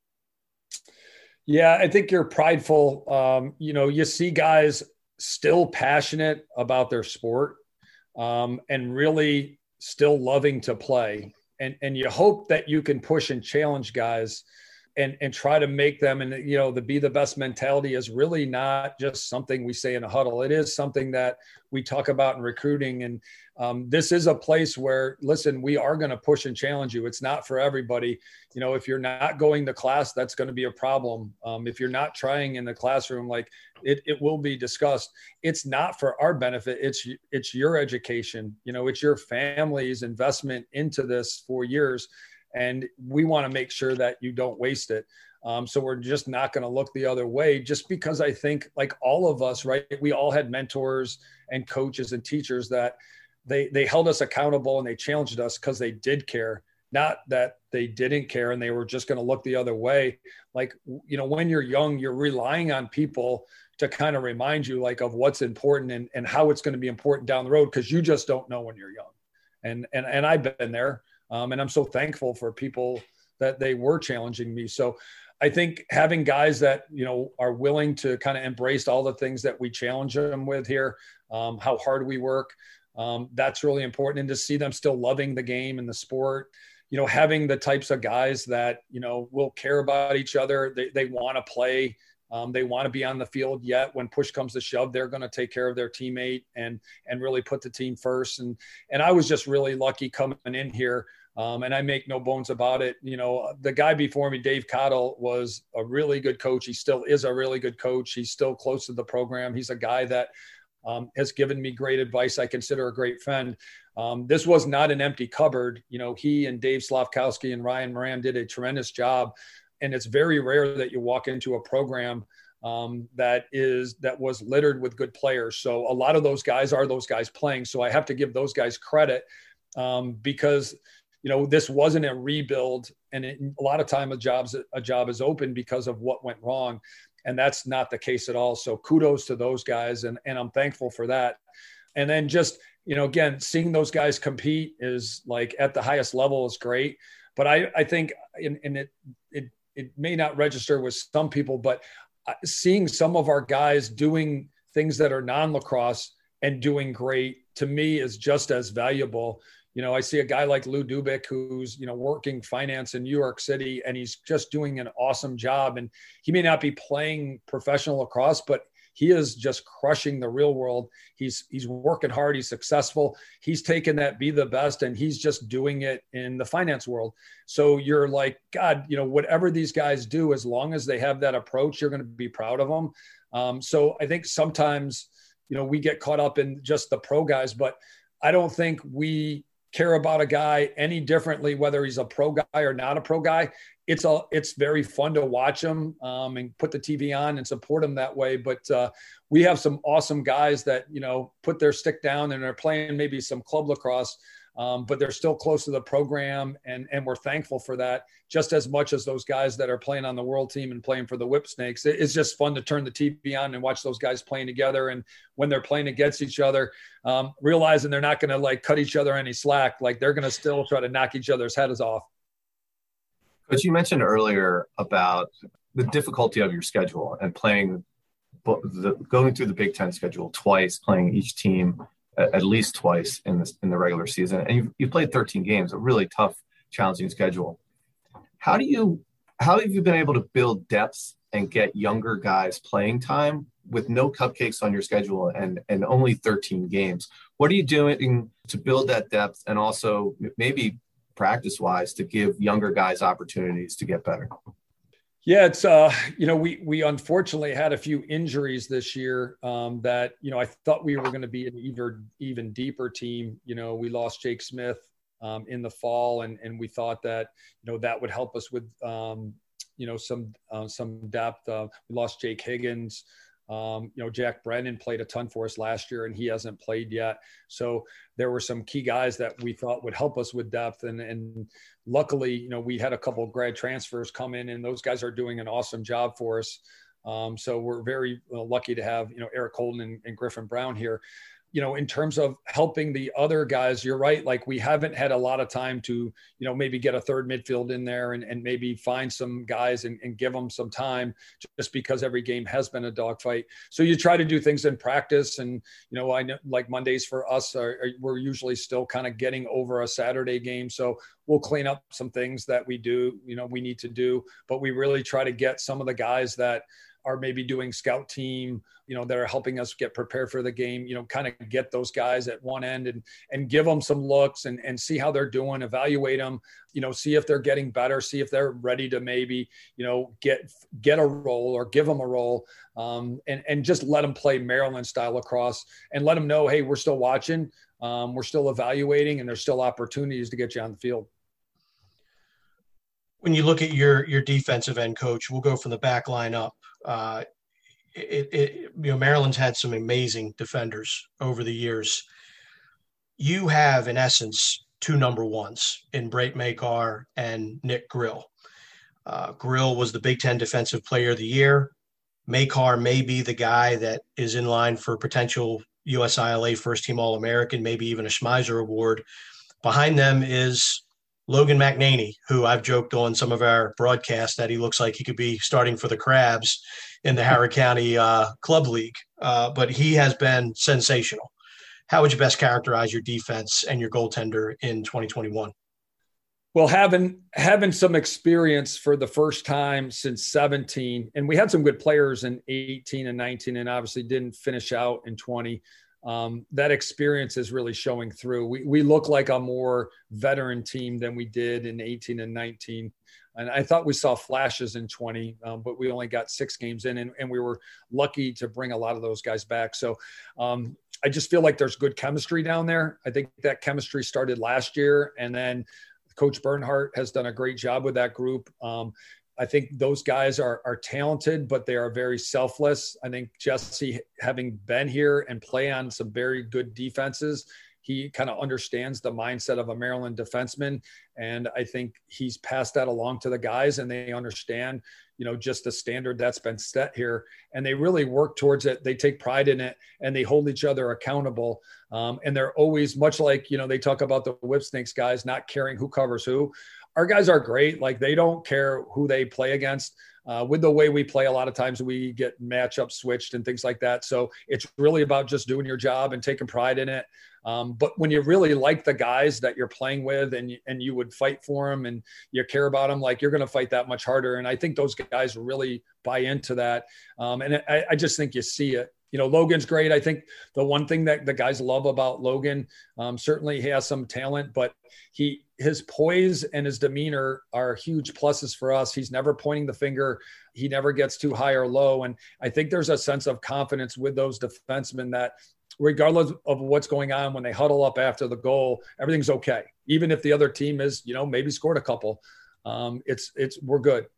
Yeah, I think you're prideful. Um, you know, you see guys still passionate about their sport um, and really still loving to play. And, and you hope that you can push and challenge guys and, and try to make them, and, you know, the be the best mentality is really not just something we say in a huddle. It is something that we talk about in recruiting. And um, this is a place where, listen, we are going to push and challenge you. It's not for everybody. You know, if you're not going to class, that's going to be a problem. Um, if you're not trying in the classroom, like it, it will be discussed. It's not for our benefit. It's, it's your education. You know, it's your family's investment into this for years. And we want to make sure that you don't waste it. Um, so we're just not going to look the other way, just because I think, like all of us, right, we all had mentors and coaches and teachers that they, they held us accountable and they challenged us because they did care, not that they didn't care and they were just going to look the other way. Like, you know, when you're young, you're relying on people to kind of remind you, like, of what's important and, and how it's going to be important down the road, because you just don't know when you're young. And, and, and I've been there. Um, and I'm so thankful for people that they were challenging me. So I think having guys that, you know, are willing to kind of embrace all the things that we challenge them with here, um, how hard we work, um, that's really important. And to see them still loving the game and the sport, you know, having the types of guys that, you know, will care about each other. They, they want to play. Um, they want to be on the field, yet when push comes to shove, they're going to take care of their teammate and, and really put the team first. And, and I was just really lucky coming in here. Um, and I make no bones about it. You know, the guy before me, Dave Cottle, was a really good coach. He still is a really good coach. He's still close to the program. He's a guy that um, has given me great advice. I consider a great friend. Um, this was not an empty cupboard. You know, he and Dave Slavkowski and Ryan Moran did a tremendous job. And it's very rare that you walk into a program um, that is, that was littered with good players. So a lot of those guys are those guys playing. So I have to give those guys credit um, because, you know, this wasn't a rebuild, and it, a lot of time a job's a job is open because of what went wrong, and that's not the case at all. So kudos to those guys, and and I'm thankful for that. And then just, you know, again, seeing those guys compete is like at the highest level is great. But I I think in, in it it it may not register with some people, but seeing some of our guys doing things that are non-lacrosse and doing great, to me, is just as valuable. You know, I see a guy like Lou Dubik, who's, you know, working finance in New York City, and he's just doing an awesome job. And he may not be playing professional lacrosse, but he is just crushing the real world. He's, he's working hard. He's successful. He's taken that be the best, and he's just doing it in the finance world. So you're like, God, you know, whatever these guys do, as long as they have that approach, you're going to be proud of them. Um, so I think sometimes, you know, we get caught up in just the pro guys, but I don't think we care about a guy any differently, whether he's a pro guy or not a pro guy. It's a, it's very fun to watch him um, and put the T V on and support him that way. But uh, we have some awesome guys that, you know, put their stick down and are playing maybe some club lacrosse, um, but they're still close to the program. And, and we're thankful for that just as much as those guys that are playing on the world team and playing for the Whip Snakes. It's just fun to turn the T V on and watch those guys playing together. And when they're playing against each other, um, realizing they're not going to like cut each other any slack, like they're going to still try to knock each other's heads off. But you mentioned earlier about the difficulty of your schedule and playing, the, going through the Big Ten schedule twice, playing each team at least twice in this in the regular season, and you've, you've played thirteen games, a really tough challenging schedule. How do you, how have you been able to build depth and get younger guys playing time with no cupcakes on your schedule and, and only thirteen games? What are you doing to build that depth and also maybe practice-wise to give younger guys opportunities to get better? Yeah, it's, uh, you know, we we unfortunately had a few injuries this year um, that, you know, I thought we were going to be an even, even deeper team. You know, we lost Jake Smith um, in the fall, and and we thought that, you know, that would help us with, um, you know, some uh, some depth. Uh, we lost Jake Higgins. Um, you know, Jack Brennan played a ton for us last year, and he hasn't played yet. So there were some key guys that we thought would help us with depth. And, and luckily, you know, we had a couple of grad transfers come in, and those guys are doing an awesome job for us. Um, so we're very uh, lucky to have, you know, Eric Holden and, and Griffin Brown here. You know, in terms of helping the other guys, you're right. Like, we haven't had a lot of time to, you know, maybe get a third midfield in there and, and maybe find some guys and, and give them some time, just because every game has been a dogfight. So you try to do things in practice. And, you know, I know, like, Mondays for us are, are we're usually still kind of getting over a Saturday game. So we'll clean up some things that we do, you know, we need to do, but we really try to get some of the guys that are maybe doing scout team, you know, that are helping us get prepared for the game, you know, kind of get those guys at one end and, and give them some looks and, and see how they're doing, evaluate them, you know, see if they're getting better, see if they're ready to maybe, you know, get, get a role or give them a role, um, and, and just let them play Maryland style lacrosse and let them know, hey, we're still watching, um, we're still evaluating, and there's still opportunities to get you on the field. When you look at your, your defensive end, coach, we'll go from the back line up. Uh, it, it, you know, Maryland's had some amazing defenders over the years. You have, in essence, two number ones in Brate Makar and Nick Grill. Uh, Grill was the Big Ten Defensive Player of the Year. Makar may be the guy that is in line for potential U S I L A First Team All-American, maybe even a Schmeiser Award. Behind them is Logan McNaney, who I've joked on some of our broadcasts that he looks like he could be starting for the Crabs in the Howard County uh, Club League, uh, but he has been sensational. How would you best characterize your defense and your goaltender in twenty twenty-one? Well, having having some experience for the first time since seventeen, and we had some good players in eighteen and nineteen, and obviously didn't finish out in twenty. Um, that experience is really showing through. We we look like a more veteran team than we did in eighteen and nineteen. And I thought we saw flashes in twenty, um, but we only got six games in, and, and we were lucky to bring a lot of those guys back. So um, I just feel like there's good chemistry down there. I think that chemistry started last year, and then Coach Bernhardt has done a great job with that group. Um, I think those guys are are talented, but they are very selfless. I think Jesse, having been here and play on some very good defenses, he kind of understands the mindset of a Maryland defenseman. And I think he's passed that along to the guys, and they understand, you know, just the standard that's been set here, and they really work towards it. They take pride in it, and they hold each other accountable. Um, and they're always, much like, you know, they talk about the Whip Snakes guys not caring who covers who. Our guys are great. Like, they don't care who they play against. Uh, with the way we play, a lot of times we get matchup switched and things like that. So it's really about just doing your job and taking pride in it. Um, but when you really like the guys that you're playing with, and you, and you would fight for them, and you care about them, like, you're going to fight that much harder. And I think those guys really buy into that. Um, and I, I just think you see it. You know, Logan's great. I think the one thing that the guys love about Logan, um, certainly he has some talent, but he, his poise and his demeanor are huge pluses for us. He's never pointing the finger. He never gets too high or low. And I think there's a sense of confidence with those defensemen that regardless of what's going on, when they huddle up after the goal, everything's okay. Even if the other team is, you know, maybe scored a couple, um, it's, it's, we're good.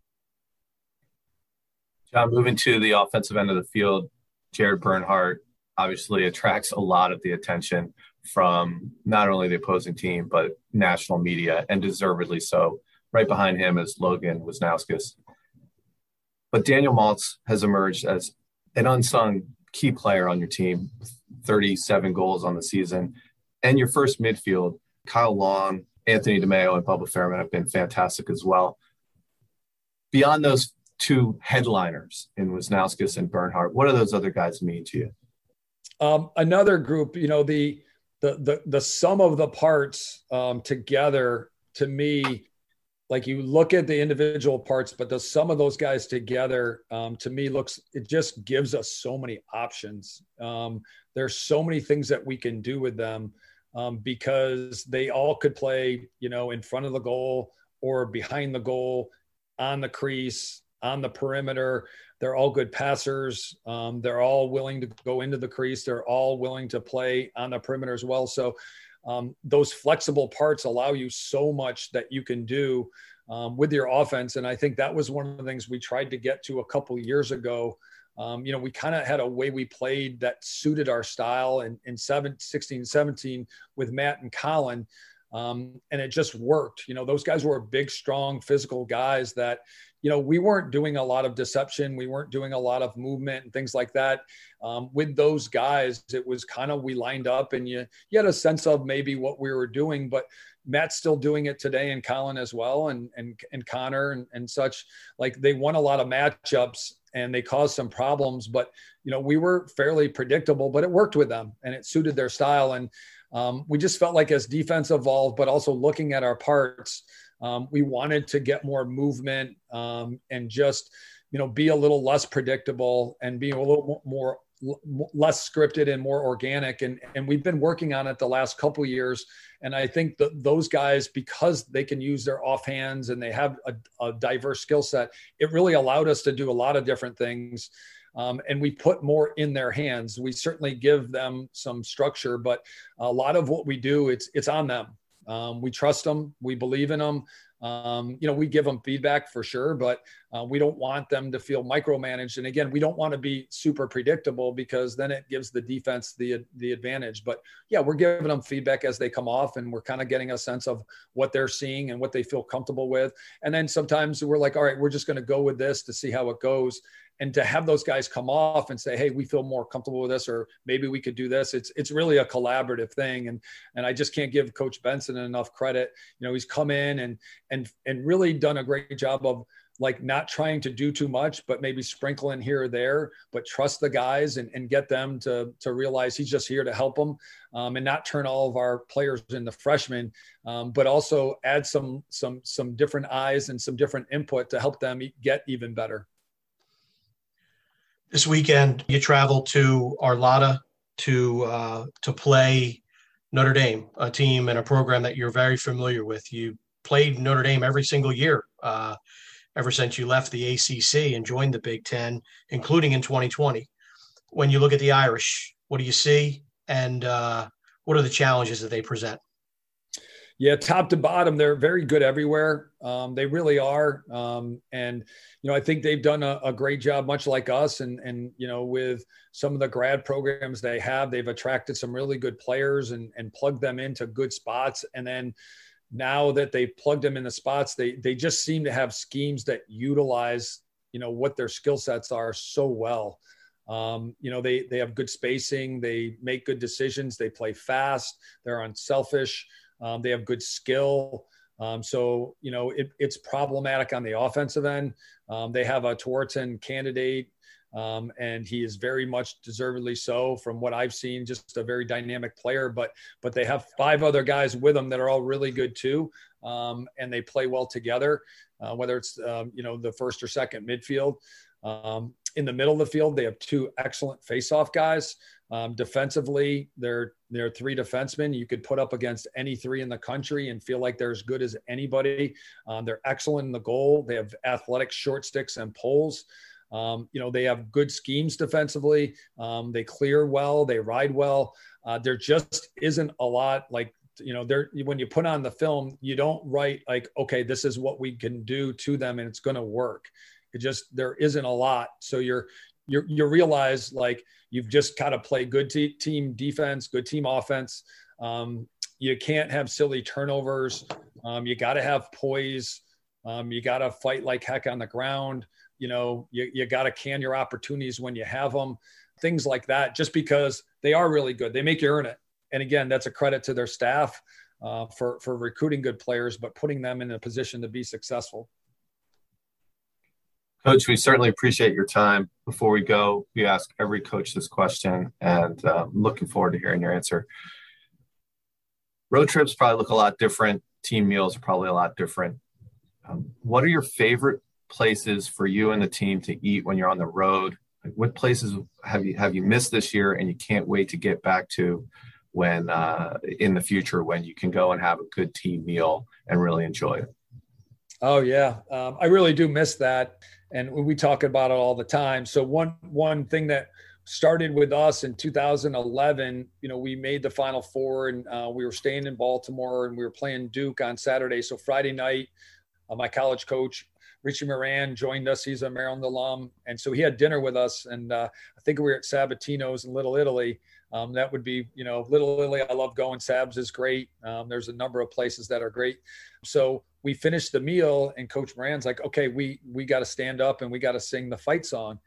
John, moving to the offensive end of the field, Jared Bernhardt obviously attracts a lot of the attention from not only the opposing team, but national media, and deservedly so. Right behind him is Logan Wisnauskas. But Daniel Maltz has emerged as an unsung key player on your team, thirty-seven goals on the season. And your first midfield, Kyle Long, Anthony DeMeo, and Bubba Fairman have been fantastic as well. Beyond those two headliners in Wisnauskas and Bernhardt, what do those other guys mean to you? Um, another group, you know, the, the, the, the sum of the parts um, together to me, like you look at the individual parts, but the sum of those guys together, um, to me looks, it just gives us so many options. Um, there's so many things that we can do with them um, because they all could play, you know, in front of the goal or behind the goal, on the crease, on the perimeter. They're all good passers. Um, they're all willing to go into the crease. They're all willing to play on the perimeter as well. So um, those flexible parts allow you so much that you can do um, with your offense. And I think that was one of the things we tried to get to a couple of years ago. Um, you know, we kind of had a way we played that suited our style in, in seven, sixteen, seventeen with Matt and Colin. Um, and it just worked. You know, those guys were big, strong, physical guys that, you know, we weren't doing a lot of deception. We weren't doing a lot of movement and things like that. Um, with those guys, it was kind of, we lined up and you, you had a sense of maybe what we were doing, but Matt's still doing it today and Colin as well. And, and, and Connor and, and such, like they won a lot of matchups and they caused some problems, but, you know, we were fairly predictable, but it worked with them and it suited their style. And um, we just felt like as defense evolved, but also looking at our parts, Um, we wanted to get more movement um, and just, you know, be a little less predictable and be a little more, less scripted and more organic. And, and we've been working on it the last couple of years. And I think that those guys, because they can use their offhands and they have a, a diverse skill set, it really allowed us to do a lot of different things. Um, and we put more in their hands. We certainly give them some structure, but a lot of what we do, it's, it's on them. Um, we trust them. We believe in them. Um, you know, we give them feedback for sure, but uh, we don't want them to feel micromanaged. And again, we don't want to be super predictable because then it gives the defense the, the advantage. But yeah, we're giving them feedback as they come off and we're kind of getting a sense of what they're seeing and what they feel comfortable with. And then sometimes we're like, all right, we're just going to go with this to see how it goes. And to have those guys come off and say, hey, we feel more comfortable with this, or maybe we could do this. It's it's really a collaborative thing. And and I just can't give Coach Benson enough credit. You know, he's come in and and and really done a great job of like not trying to do too much, but maybe sprinkling here or there, but trust the guys and, and get them to, to realize he's just here to help them um, and not turn all of our players into freshmen, um, but also add some some some different eyes and some different input to help them get even better. This weekend, you travel to Arlada to uh, to play Notre Dame, a team and a program that you're very familiar with. You played Notre Dame every single year uh, ever since you left the A C C and joined the Big Ten, including in twenty twenty. When you look at the Irish, what do you see, and uh, what are the challenges that they present? Yeah, top to bottom, they're very good everywhere. Um, they really are. Um, and, you know, I think they've done a, a great job, much like us. And, and, you know, with some of the grad programs they have, they've attracted some really good players and, and plugged them into good spots. And then now that they've plugged them in the spots, they, they just seem to have schemes that utilize, you know, what their skill sets are so well. Um, you know, they, they have good spacing. They make good decisions. They play fast. They're unselfish. Um, they have good skill. Um, so, you know, it, it's problematic on the offensive end. Um, they have a Tewaaraton candidate, um, and he is very much deservedly so from what I've seen, just a very dynamic player. But but they have five other guys with them that are all really good too, um, and they play well together, uh, whether it's, um, you know, the first or second midfield. Um, in the middle of the field, they have two excellent face-off guys. Um, defensively, they're they're three defensemen you could put up against any three in the country and feel like they're as good as anybody. Um, they're excellent in the goal. They have athletic short sticks and poles. Um, you know, they have good schemes defensively. Um, they clear well. They ride well. Uh, there just isn't a lot like, you know, there, when you put on the film, you don't write like, okay, this is what we can do to them and it's going to work. It just, there isn't a lot. So you're, you're, you realize like you've just got to play good te- team defense, good team offense. Um, you can't have silly turnovers. Um, you got to have poise. Um, you got to fight like heck on the ground. You know, you, you got to can your opportunities when you have them, things like that, just because they are really good. They make you earn it. And again, that's a credit to their staff uh, for, for recruiting good players, but putting them in a position to be successful. Coach, we certainly appreciate your time. Before we go, we ask every coach this question, and uh, I'm looking forward to hearing your answer. Road trips probably look a lot different team meals are probably a lot different. Um, what are your favorite places for you and the team to eat when you're on the road? Like, what places have you have you missed this year and you can't wait to get back to when uh, in the future when you can go and have a good team meal and really enjoy it? Oh yeah, um, I really do miss that, and we talk about it all the time. So one one thing that started with us in two thousand eleven, you know, we made the Final Four, and uh, we were staying in Baltimore, and we were playing Duke on Saturday. So Friday night, uh, my college coach Richie Moran joined us. He's a Maryland alum, and so he had dinner with us. And uh, I think we were at Sabatino's in Little Italy. Um, that would be, you know, Little Italy. I love going. Sab's is great. Um, there's a number of places that are great. So we finished the meal, and Coach Moran's like, okay, we we got to stand up and we got to sing the fight song.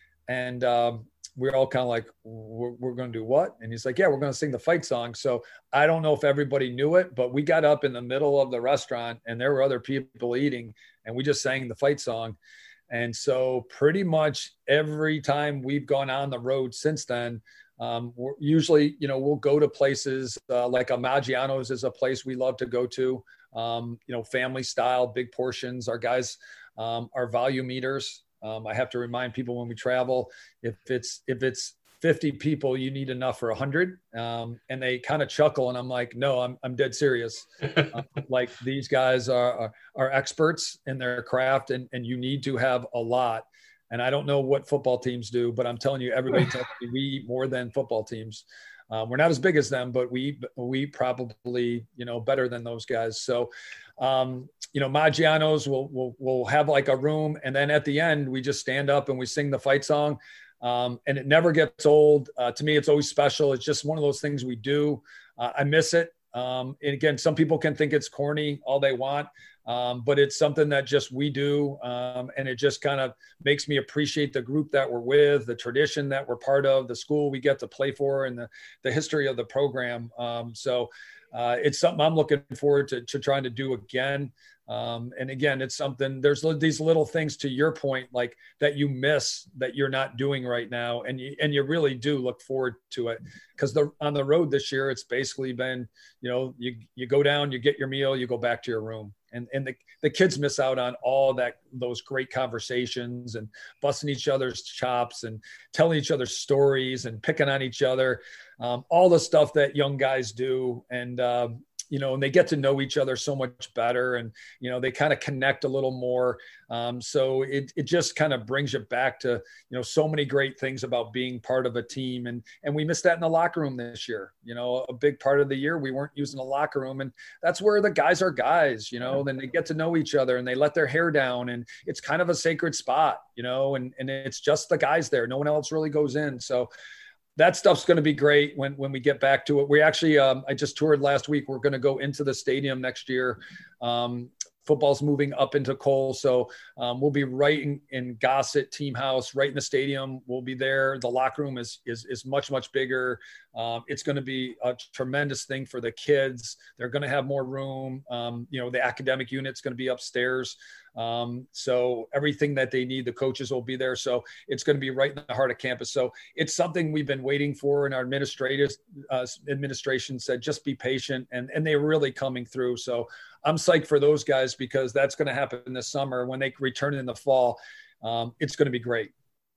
And um, we're all kind of like, we're, we're going to do what? And he's like, yeah, we're going to sing the fight song. So I don't know if everybody knew it, but we got up in the middle of the restaurant and there were other people eating, and we just sang the fight song. And so pretty much every time we've gone on the road since then, um, we're usually, you know, we'll go to places uh, like a Maggiano's is a place we love to go to, um, you know, family style, big portions. Our guys um, are value meters. Um, I have to remind people when we travel, if it's if it's fifty people, you need enough for one hundred. Um, and they kind of chuckle, and I'm like, no, I'm I'm dead serious. uh, like these guys are, are are experts in their craft, and and you need to have a lot. And I don't know what football teams do, but I'm telling you, everybody tells me we eat more than football teams. Um, we're not as big as them, but we we probably, you know, better than those guys. So, um, you know, Maggiano's will will will have like a room, and then at the end we just stand up and we sing the fight song, um, and it never gets old. Uh, to me, it's always special. It's just one of those things we do. Uh, I miss it. Um, and again, some people can think it's corny all they want, um, but it's something that just we do, um, and it just kind of makes me appreciate the group that we're with, the tradition that we're part of, the school we get to play for, and the the history of the program. Um, so uh, it's something I'm looking forward to, to trying to do again. Um, and again, it's something, there's these little things, to your point, like that you miss that you're not doing right now. And you, and you really do look forward to it, because the, on the road this year, it's basically been, you know, you, you go down, you get your meal, you go back to your room. And, and the, the kids miss out on all that, those great conversations and busting each other's chops and telling each other stories and picking on each other. Um, all the stuff that young guys do. And, um, you know, and they get to know each other so much better, and, you know, they kind of connect a little more. Um, so it it just kind of brings you back to, you know, so many great things about being part of a team. And, and we missed that in the locker room this year. You know, a big part of the year, we weren't using the locker room, and that's where the guys are guys, you know, then they get to know each other and they let their hair down, and it's kind of a sacred spot, you know, and, and it's just the guys there. No one else really goes in. So that stuff's going to be great when, when we get back to it. We actually, um, I just toured last week. We're going to go into the stadium next year. Um, football's moving up into Cole. So um, we'll be right in, in Gossett Team House, right in the stadium. We'll be there. The locker room is, is, is much, much bigger. Um, it's going to be a tremendous thing for the kids. They're going to have more room. Um, you know, the academic unit's going to be upstairs. Um, so everything that they need, the coaches will be there. So it's going to be right in the heart of campus. So it's something we've been waiting for, and our administrators, uh, administration said, just be patient, and, and they're really coming through. So I'm psyched for those guys, because that's going to happen this summer. When they return in the fall, um, it's going to be great.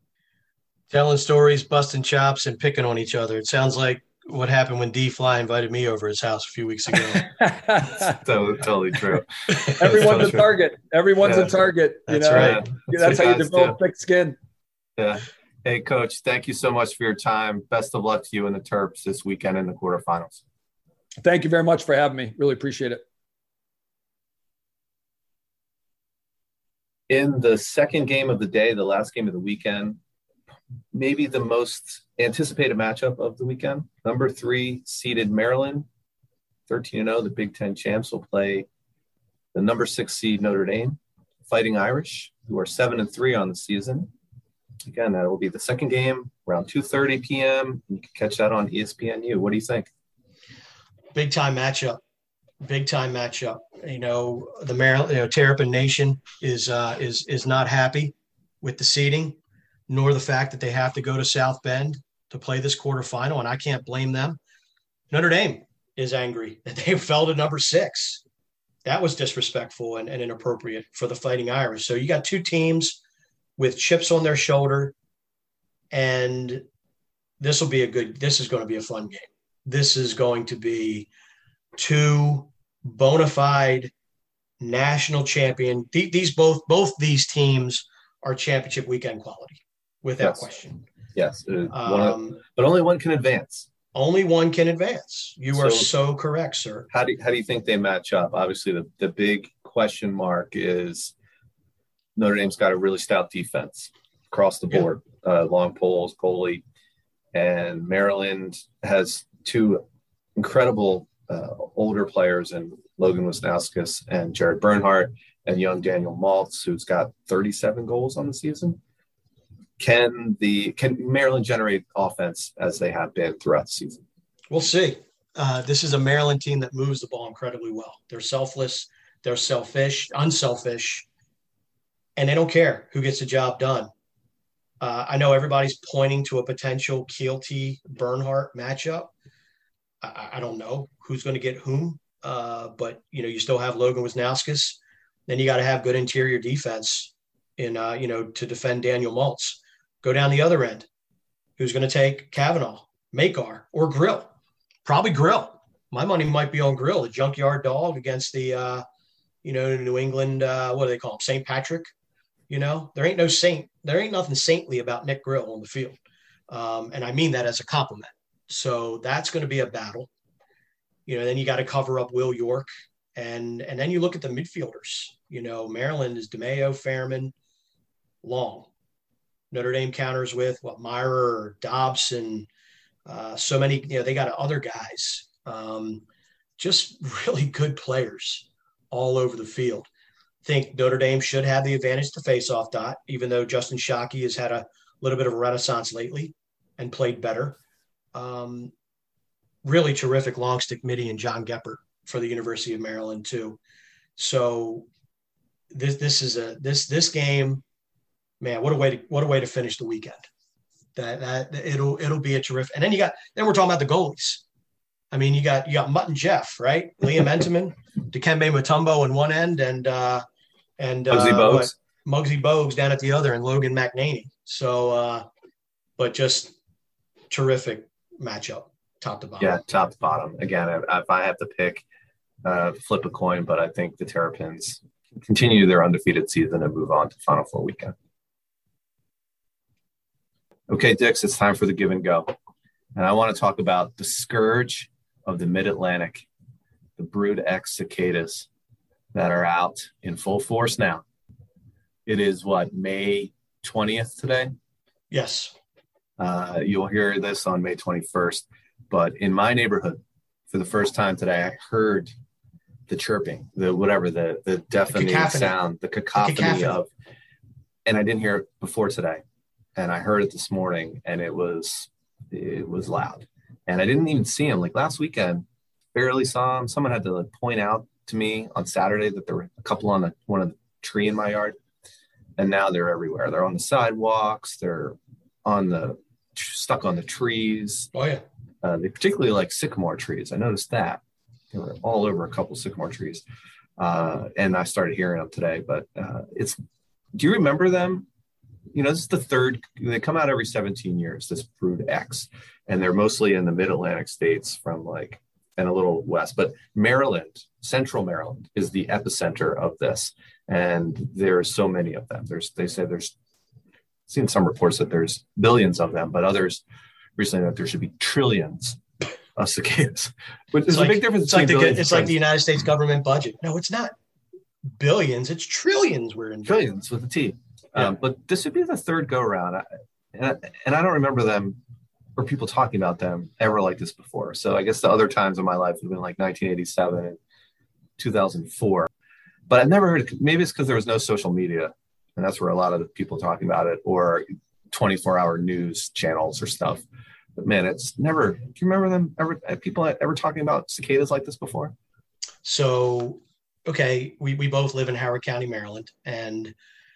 Telling stories, busting chops, and picking on each other. It sounds like what happened when D Fly invited me over his house a few weeks ago. totally, totally true. Everyone's a target. Everyone's yeah. a target. You That's know? right. Yeah, that's how you develop thick skin. Yeah. Hey, Coach, thank you so much for your time. Best of luck to you and the Terps this weekend in the quarterfinals. Thank you very much for having me. Really appreciate it. In the second game of the day, the last game of the weekend, maybe the most anticipated matchup of the weekend. Number three seeded Maryland, thirteen and oh, the Big Ten champs, will play the number six seed Notre Dame, Fighting Irish, who are seven and three on the season. Again, that will be the second game around two thirty p.m. You can catch that on E S P N U. What do you think? Big time matchup. Big time matchup. You know, the Maryland, you know, Terrapin Nation is uh, is is not happy with the seeding, nor the fact that they have to go to South Bend to play this quarterfinal, and I can't blame them. Notre Dame is angry that they fell to number six. that was disrespectful and, and inappropriate for the Fighting Irish. So you got two teams with chips on their shoulder, and this will be a good, this is going to be a fun game. This is going to be two bona fide national champion. Th- these both, both these teams are championship weekend quality without Yes. question. Yes, uh, one Um, of- but only one can advance. only one can advance. You are So- so correct, sir. How do how do you think they match up? Obviously, the, the big question mark is Notre Dame's got a really stout defense across the Yeah. board, uh, long poles, goalie, and Maryland has two incredible uh, older players in Logan Wisnauskas and Jared Bernhardt, and young Daniel Maltz, who's got thirty-seven goals on the season. Can the can Maryland generate offense as they have been throughout the season? We'll see. Uh, this is a Maryland team that moves the ball incredibly well. They're selfless. They're selfish, unselfish, and they don't care who gets the job done. Uh, I know everybody's pointing to a potential Keelty-Bernhardt matchup. I, I don't know who's going to get whom, uh, but you know you still have Logan Wisnauskas. Then you got to have good interior defense in uh, you know to defend Daniel Maltz. Go down the other end. Who's going to take Kavanaugh, Makar, or Grill? Probably Grill. My money might be on Grill, the junkyard dog against the, uh, you know, New England, uh, what do they call him? Saint Patrick. You know, there ain't no saint. There ain't nothing saintly about Nick Grill on the field. Um, and I mean that as a compliment. So that's going to be a battle. You know, then you got to cover up Will York. And, and then you look at the midfielders. You know, Maryland is DeMayo, Fairman, Long. Notre Dame counters with what Myra, Dobson, uh, so many, you know, they got other guys, um, just really good players all over the field. I think Notre Dame should have the advantage to face off dot, even though Justin Shockey has had a little bit of a renaissance lately and played better. Um, really terrific long stick midi and John Geppert for the University of Maryland too. So this, this is a, this, this game, man, what a way to what a way to finish the weekend. That that it'll it'll be a terrific. And then you got then we're talking about the goalies. I mean, you got you got Mutt and Jeff, right? Liam Entenmann, Dikembe Mutombo on one end, and uh, and uh, Muggsy Bogues. what, Muggsy Bogues down at the other, and Logan McNaney. So, uh, but just terrific matchup, top to bottom. Yeah, top to bottom. Again, if, if I have to pick, uh, flip a coin, but I think the Terrapins continue their undefeated season and move on to Final Four weekend. Okay, Dix, it's time for the give and go. And I want to talk about the scourge of the Mid-Atlantic, the Brood X cicadas that are out in full force now. It is what, May twentieth today? Yes. Uh, you'll hear this on May twenty-first. But in my neighborhood, for the first time today, I heard the chirping, the whatever, the, the deafening The cacophony. sound, the cacophony, The cacophony. of, and I didn't hear it before today. And I heard it this morning, and it was it was loud. And I didn't even see him. Like last weekend, barely saw him. Someone had to like point out to me on Saturday that there were a couple on the one of the tree in my yard. And now they're everywhere. They're on the sidewalks. They're on the stuck on the trees. Oh yeah. Uh, they particularly like sycamore trees. I noticed that they were all over a couple sycamore trees. Uh, and I started hearing them today. But uh, it's. Do you remember them? You know, this is the third, they come out every seventeen years, this Brood X, and they're mostly in the mid-Atlantic states from like, and a little west, but Maryland, central Maryland is the epicenter of this. And there's so many of them. There's, they say there's, seen some reports that there's billions of them, but others recently that there should be trillions of cicadas, which is It's like, a big difference. It's like, the, between it's like the billions United States government budget. No, it's not billions. It's trillions we're in. and trillions with a T. Yeah. Um, but this would be the third go around. I, and, I, and I don't remember them or people talking about them ever like this before. So I guess the other times in my life have been like nineteen eighty-seven and two thousand four. But I've never heard, maybe it's because there was no social media. And that's where a lot of the people talking about it, or twenty-four hour news channels or stuff. But man, it's never, do you remember them ever, people ever talking about cicadas like this before? So, okay, we, we both live in Howard County, Maryland. And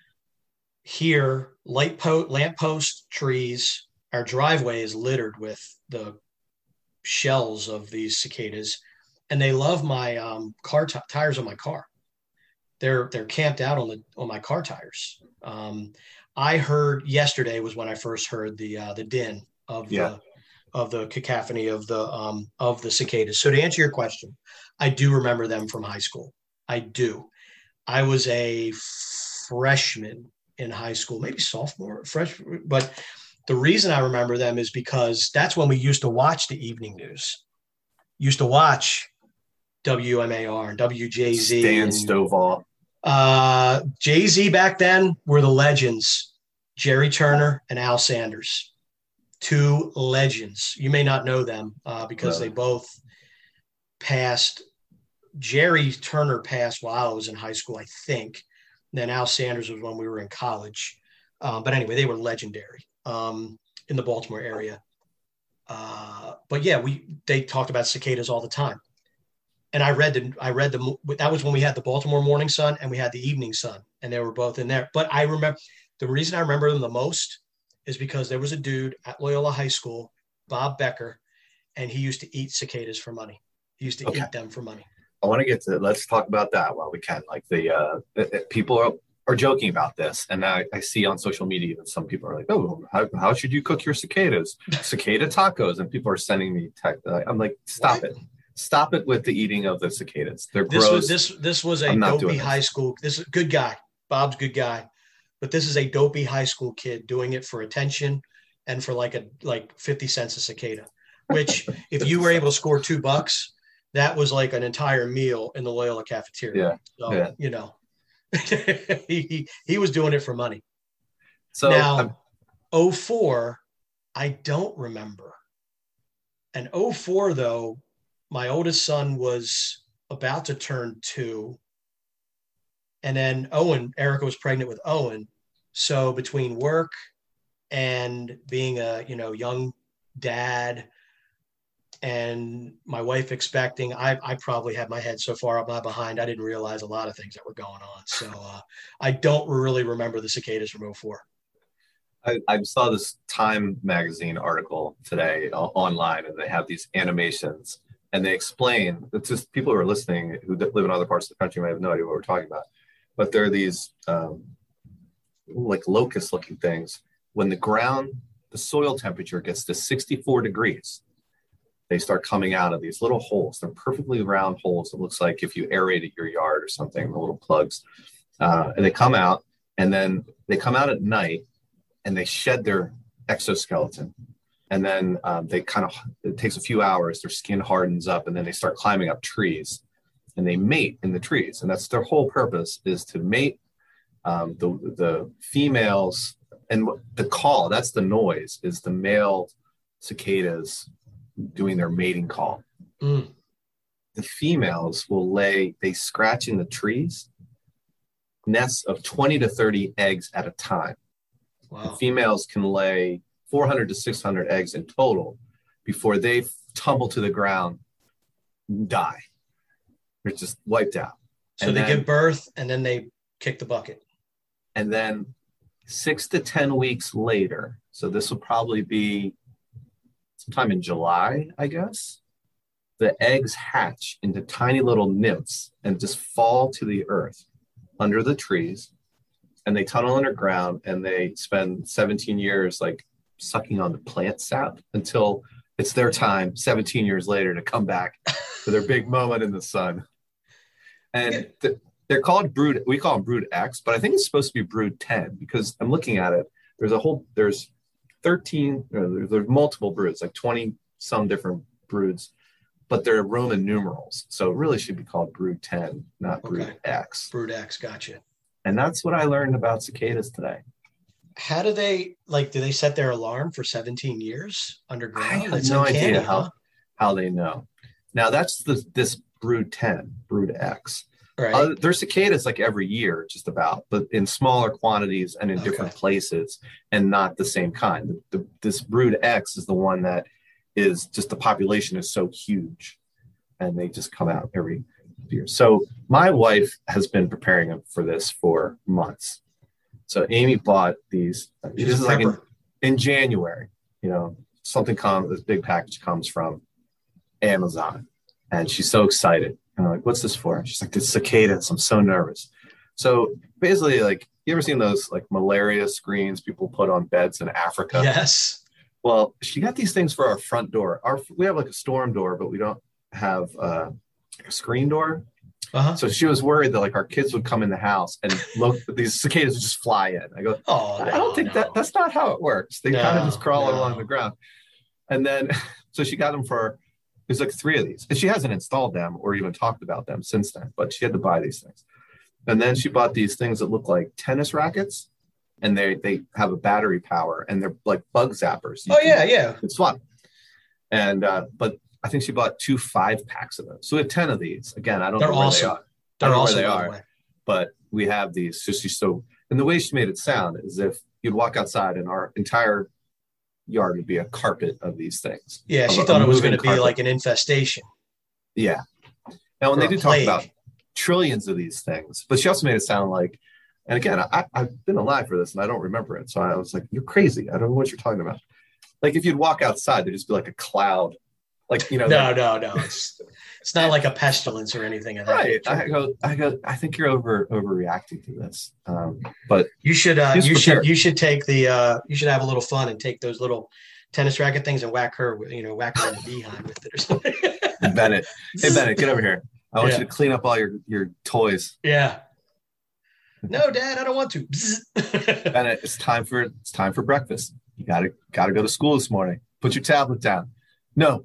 here, light po- lamppost trees, our driveway is littered with the shells of these cicadas. and they love my um, car t- tires on my car. They're they're camped out on the on my car tires. Um, I heard yesterday was when I first heard the uh, the din of Yeah. the of the cacophony of the um, of the cicadas. So to answer your question, I do remember them from high school. I do. I was a freshman in high school, maybe sophomore, freshman. But the reason I remember them is because that's when we used to watch the evening news. Used to watch W M A R and W J Z. Stan and, Stovall. Uh, Jay-Z back then were the legends, Jerry Turner and Al Sanders. Two legends. You may not know them uh, because No. they both passed. Jerry Turner passed while I was in high school, I think. And then Al Sanders was when we were in college. Um, but anyway, they were legendary um, in the Baltimore area. Uh, but yeah, we they talked about cicadas all the time. And I read the I read the that was when we had the Baltimore Morning Sun and we had the Evening Sun, and they were both in there. But I remember the reason I remember them the most is because there was a dude at Loyola High School, Bob Becker, and he used to eat cicadas for money. He used to Okay. eat them for money. I want to get to let's talk about that while we can. Like the uh, it- it- people are, are joking about this, and I, I see on social media that some people are like, "Oh, how, how should you cook your cicadas? Cicada tacos?" And people are sending me text. I'm like, "Stop What? it! Stop it with the eating of the cicadas. They're This gross." was this this was a I'm not dopey doing this. high school. This is a good guy. Bob's a good guy, but this is a dopey high school kid doing it for attention and for like a like fifty cents a cicada. Which, if you were able to score two bucks, that was like an entire meal in the Loyola cafeteria. Yeah, So yeah. you know, he he was doing it for money. So now, I'm- oh four, I don't remember. And oh four, though, my oldest son was about to turn two. And then Owen, Erica was pregnant with Owen. So between work and being a, you know, young dad and my wife expecting, I, I probably had my head so far up my behind, I didn't realize a lot of things that were going on. So uh, I don't really remember the cicadas from oh four. I, I saw this Time magazine article today uh, online, and they have these animations, and they explain. It's just people who are listening who live in other parts of the country might have no idea what we're talking about, but there are these um, like locust-looking things. When the ground, the soil temperature gets to sixty-four degrees, they start coming out of these little holes. They're perfectly round holes. It looks like if you aerated your yard or something, the little plugs, uh, and they come out, and then they come out at night. And they shed their exoskeleton, and then um, they kind of, it takes a few hours, their skin hardens up, and then they start climbing up trees, and they mate in the trees. And that's their whole purpose, is to mate um, the, the females. And the call, that's the noise, is the male cicadas doing their mating call. Mm. The females will lay, they scratch in the trees, nests of twenty to thirty eggs at a time. Wow. The females can lay four hundred to six hundred eggs in total before they tumble to the ground and die. They're just wiped out. So And they then- give birth and then they kick the bucket. And then six to ten weeks later, so this will probably be sometime in July, I guess, the eggs hatch into tiny little nymphs and just fall to the earth under the trees. And they tunnel underground, and they spend seventeen years like sucking on the plant sap until it's their time seventeen years later to come back for their big moment in the sun. And th- they're called brood. We call them brood X, but I think it's supposed to be brood ten, because I'm looking at it. There's a whole, there's thirteen, or there- there's multiple broods, like twenty some different broods, but they're Roman numerals. So it really should be called brood ten, not brood Okay. X. Brood X, gotcha. And that's what I learned about cicadas today. How do they, like, do they set their alarm for seventeen years underground? I have That's no uncanny, idea huh? how, how they know. Now that's the this brood ten, brood X. Right. Uh, there's cicadas like every year, just about, but in smaller quantities and in Okay. different places, and not the same kind. The, the, this brood X is the one that is just, the population is so huge, and they just come out every year. So my wife has been preparing for this for months. So Amy bought these. She's This a is like in, prepper. in January. You know, something comes. This big package comes from Amazon. And she's so excited. And I'm like, what's this for? And she's like, it's cicadas. I'm so nervous. So basically, like, you ever seen those like malaria screens people put on beds in Africa? Yes. Well, she got these things for our front door. Our we have like a storm door, but we don't have uh, a screen door. Uh-huh. So she was worried that like our kids would come in the house and look, these cicadas would just fly in. I go, Oh, I no, don't think no. that that's not how it works. They No, kind of just crawl no. along the ground. And then, so she got them for, there's like three of these. And she hasn't installed them or even talked about them since then, but she had to buy these things. And then she bought these things that look like tennis rackets, and they they have a battery power, and they're like bug zappers. You Oh, can- yeah, yeah. It's fun. And, uh, but I think she bought two five packs of them. So we have ten of these. Again, I don't They're know where awesome. they are. I They're don't know where awesome, they by the are, way. but we have these. So she's so, and the way she made it sound is if you'd walk outside and our entire yard would be a carpet of these things. Yeah, she A- a thought it was moving going to be carpet. like an infestation. Yeah. Now, when Or they a do talk plague. about trillions of these things, but she also made it sound like, and again, I, I've been alive for this and I don't remember it. So I was like, you're crazy. I don't know what you're talking about. Like if you'd walk outside, there'd just be like a cloud. Like, you know, No, like, no, no. It's it's not like a pestilence or anything of that right. nature. I go, I go, I think you're over overreacting to this. Um, but You should uh, Just you prepare. should you should take the uh, you should have a little fun and take those little tennis racket things and whack her with, you know, whack her in the behind with it or something. Bennett, hey Bennett, get over here. I want Yeah. you to clean up all your, your toys. Yeah. No, Dad, I don't want to. Bennett, it's time for it's time for breakfast. You gotta gotta go to school this morning. Put your tablet down. No.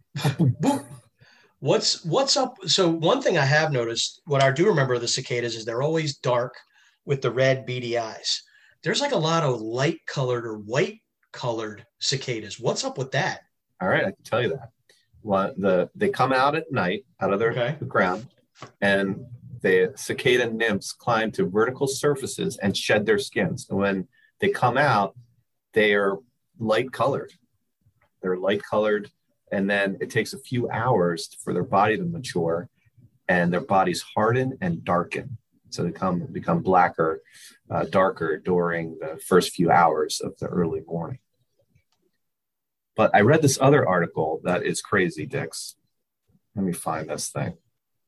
What's what's up? So one thing I have noticed, what I do remember of the cicadas is they're always dark with the red beady eyes. There's like a lot of light colored or white colored cicadas. What's up with that? All right, I can tell you that. Well, the they come out at night out of their Okay. the ground, and the cicada nymphs climb to vertical surfaces and shed their skins. And when they come out, they are light colored. They're light colored, and then it takes a few hours for their body to mature, and their bodies harden and darken. So they come become blacker, uh, darker during the first few hours of the early morning. But I read this other article that is crazy, Dix. Let me find this thing.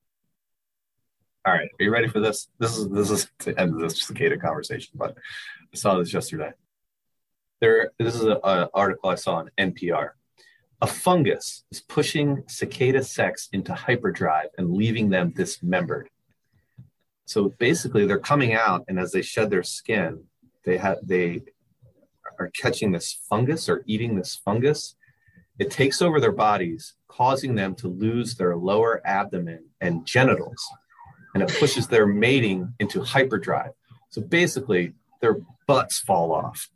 All right, are you ready for this? This is this is the end of this cicada conversation, but I saw this yesterday. There, this is an article I saw on N P R. A fungus is pushing cicada sex into hyperdrive and leaving them dismembered. So basically, they're coming out, and as they shed their skin, they have they are catching this fungus or eating this fungus. It takes over their bodies, causing them to lose their lower abdomen and genitals, and it pushes their mating into hyperdrive. So basically, their butts fall off,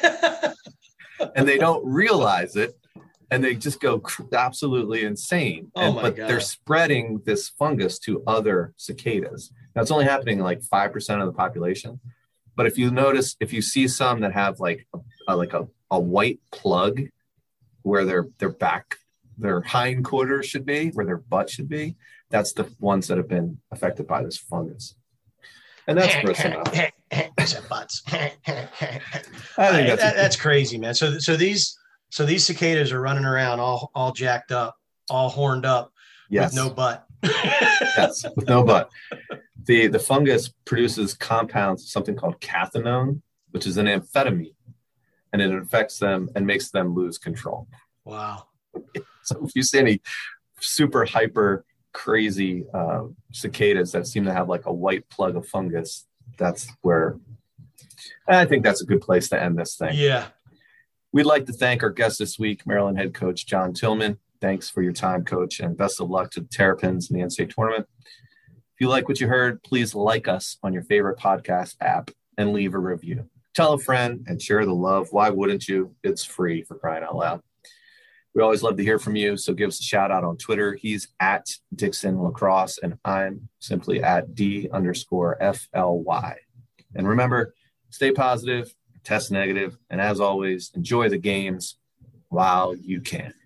and they don't realize it, and they just go absolutely insane. Oh and, my but God. they're spreading this fungus to other cicadas. Now, it's only happening in like five percent of the population. But if you notice, if you see some that have like a, a, like a, a white plug where their their back, their hind quarters should be, where their butt should be, that's the ones that have been affected by this fungus. And that's gross enough. Except butts. I think That- that's, that's crazy, man. So so these so these cicadas are running around all all jacked up, all horned up yes, with no butt. yes, with no butt. The the fungus produces compounds, something called cathinone, which is an amphetamine, and it affects them and makes them lose control. Wow. So if you see any super hyper crazy uh, cicadas that seem to have like a white plug of fungus, that's where I think that's a good place to end this thing. Yeah. We'd like to thank our guest this week, Maryland head coach John Tillman. Thanks for your time, coach, and best of luck to the Terrapins in the N C A A tournament. If you like what you heard, please like us on your favorite podcast app and leave a review. Tell a friend and share the love. Why wouldn't you? It's free, for crying out loud. We always love to hear from you, so give us a shout out on Twitter. He's at Dixon Lacrosse, and I'm simply at D underscore F L Y. And remember, stay positive, test negative, and as always, enjoy the games while you can.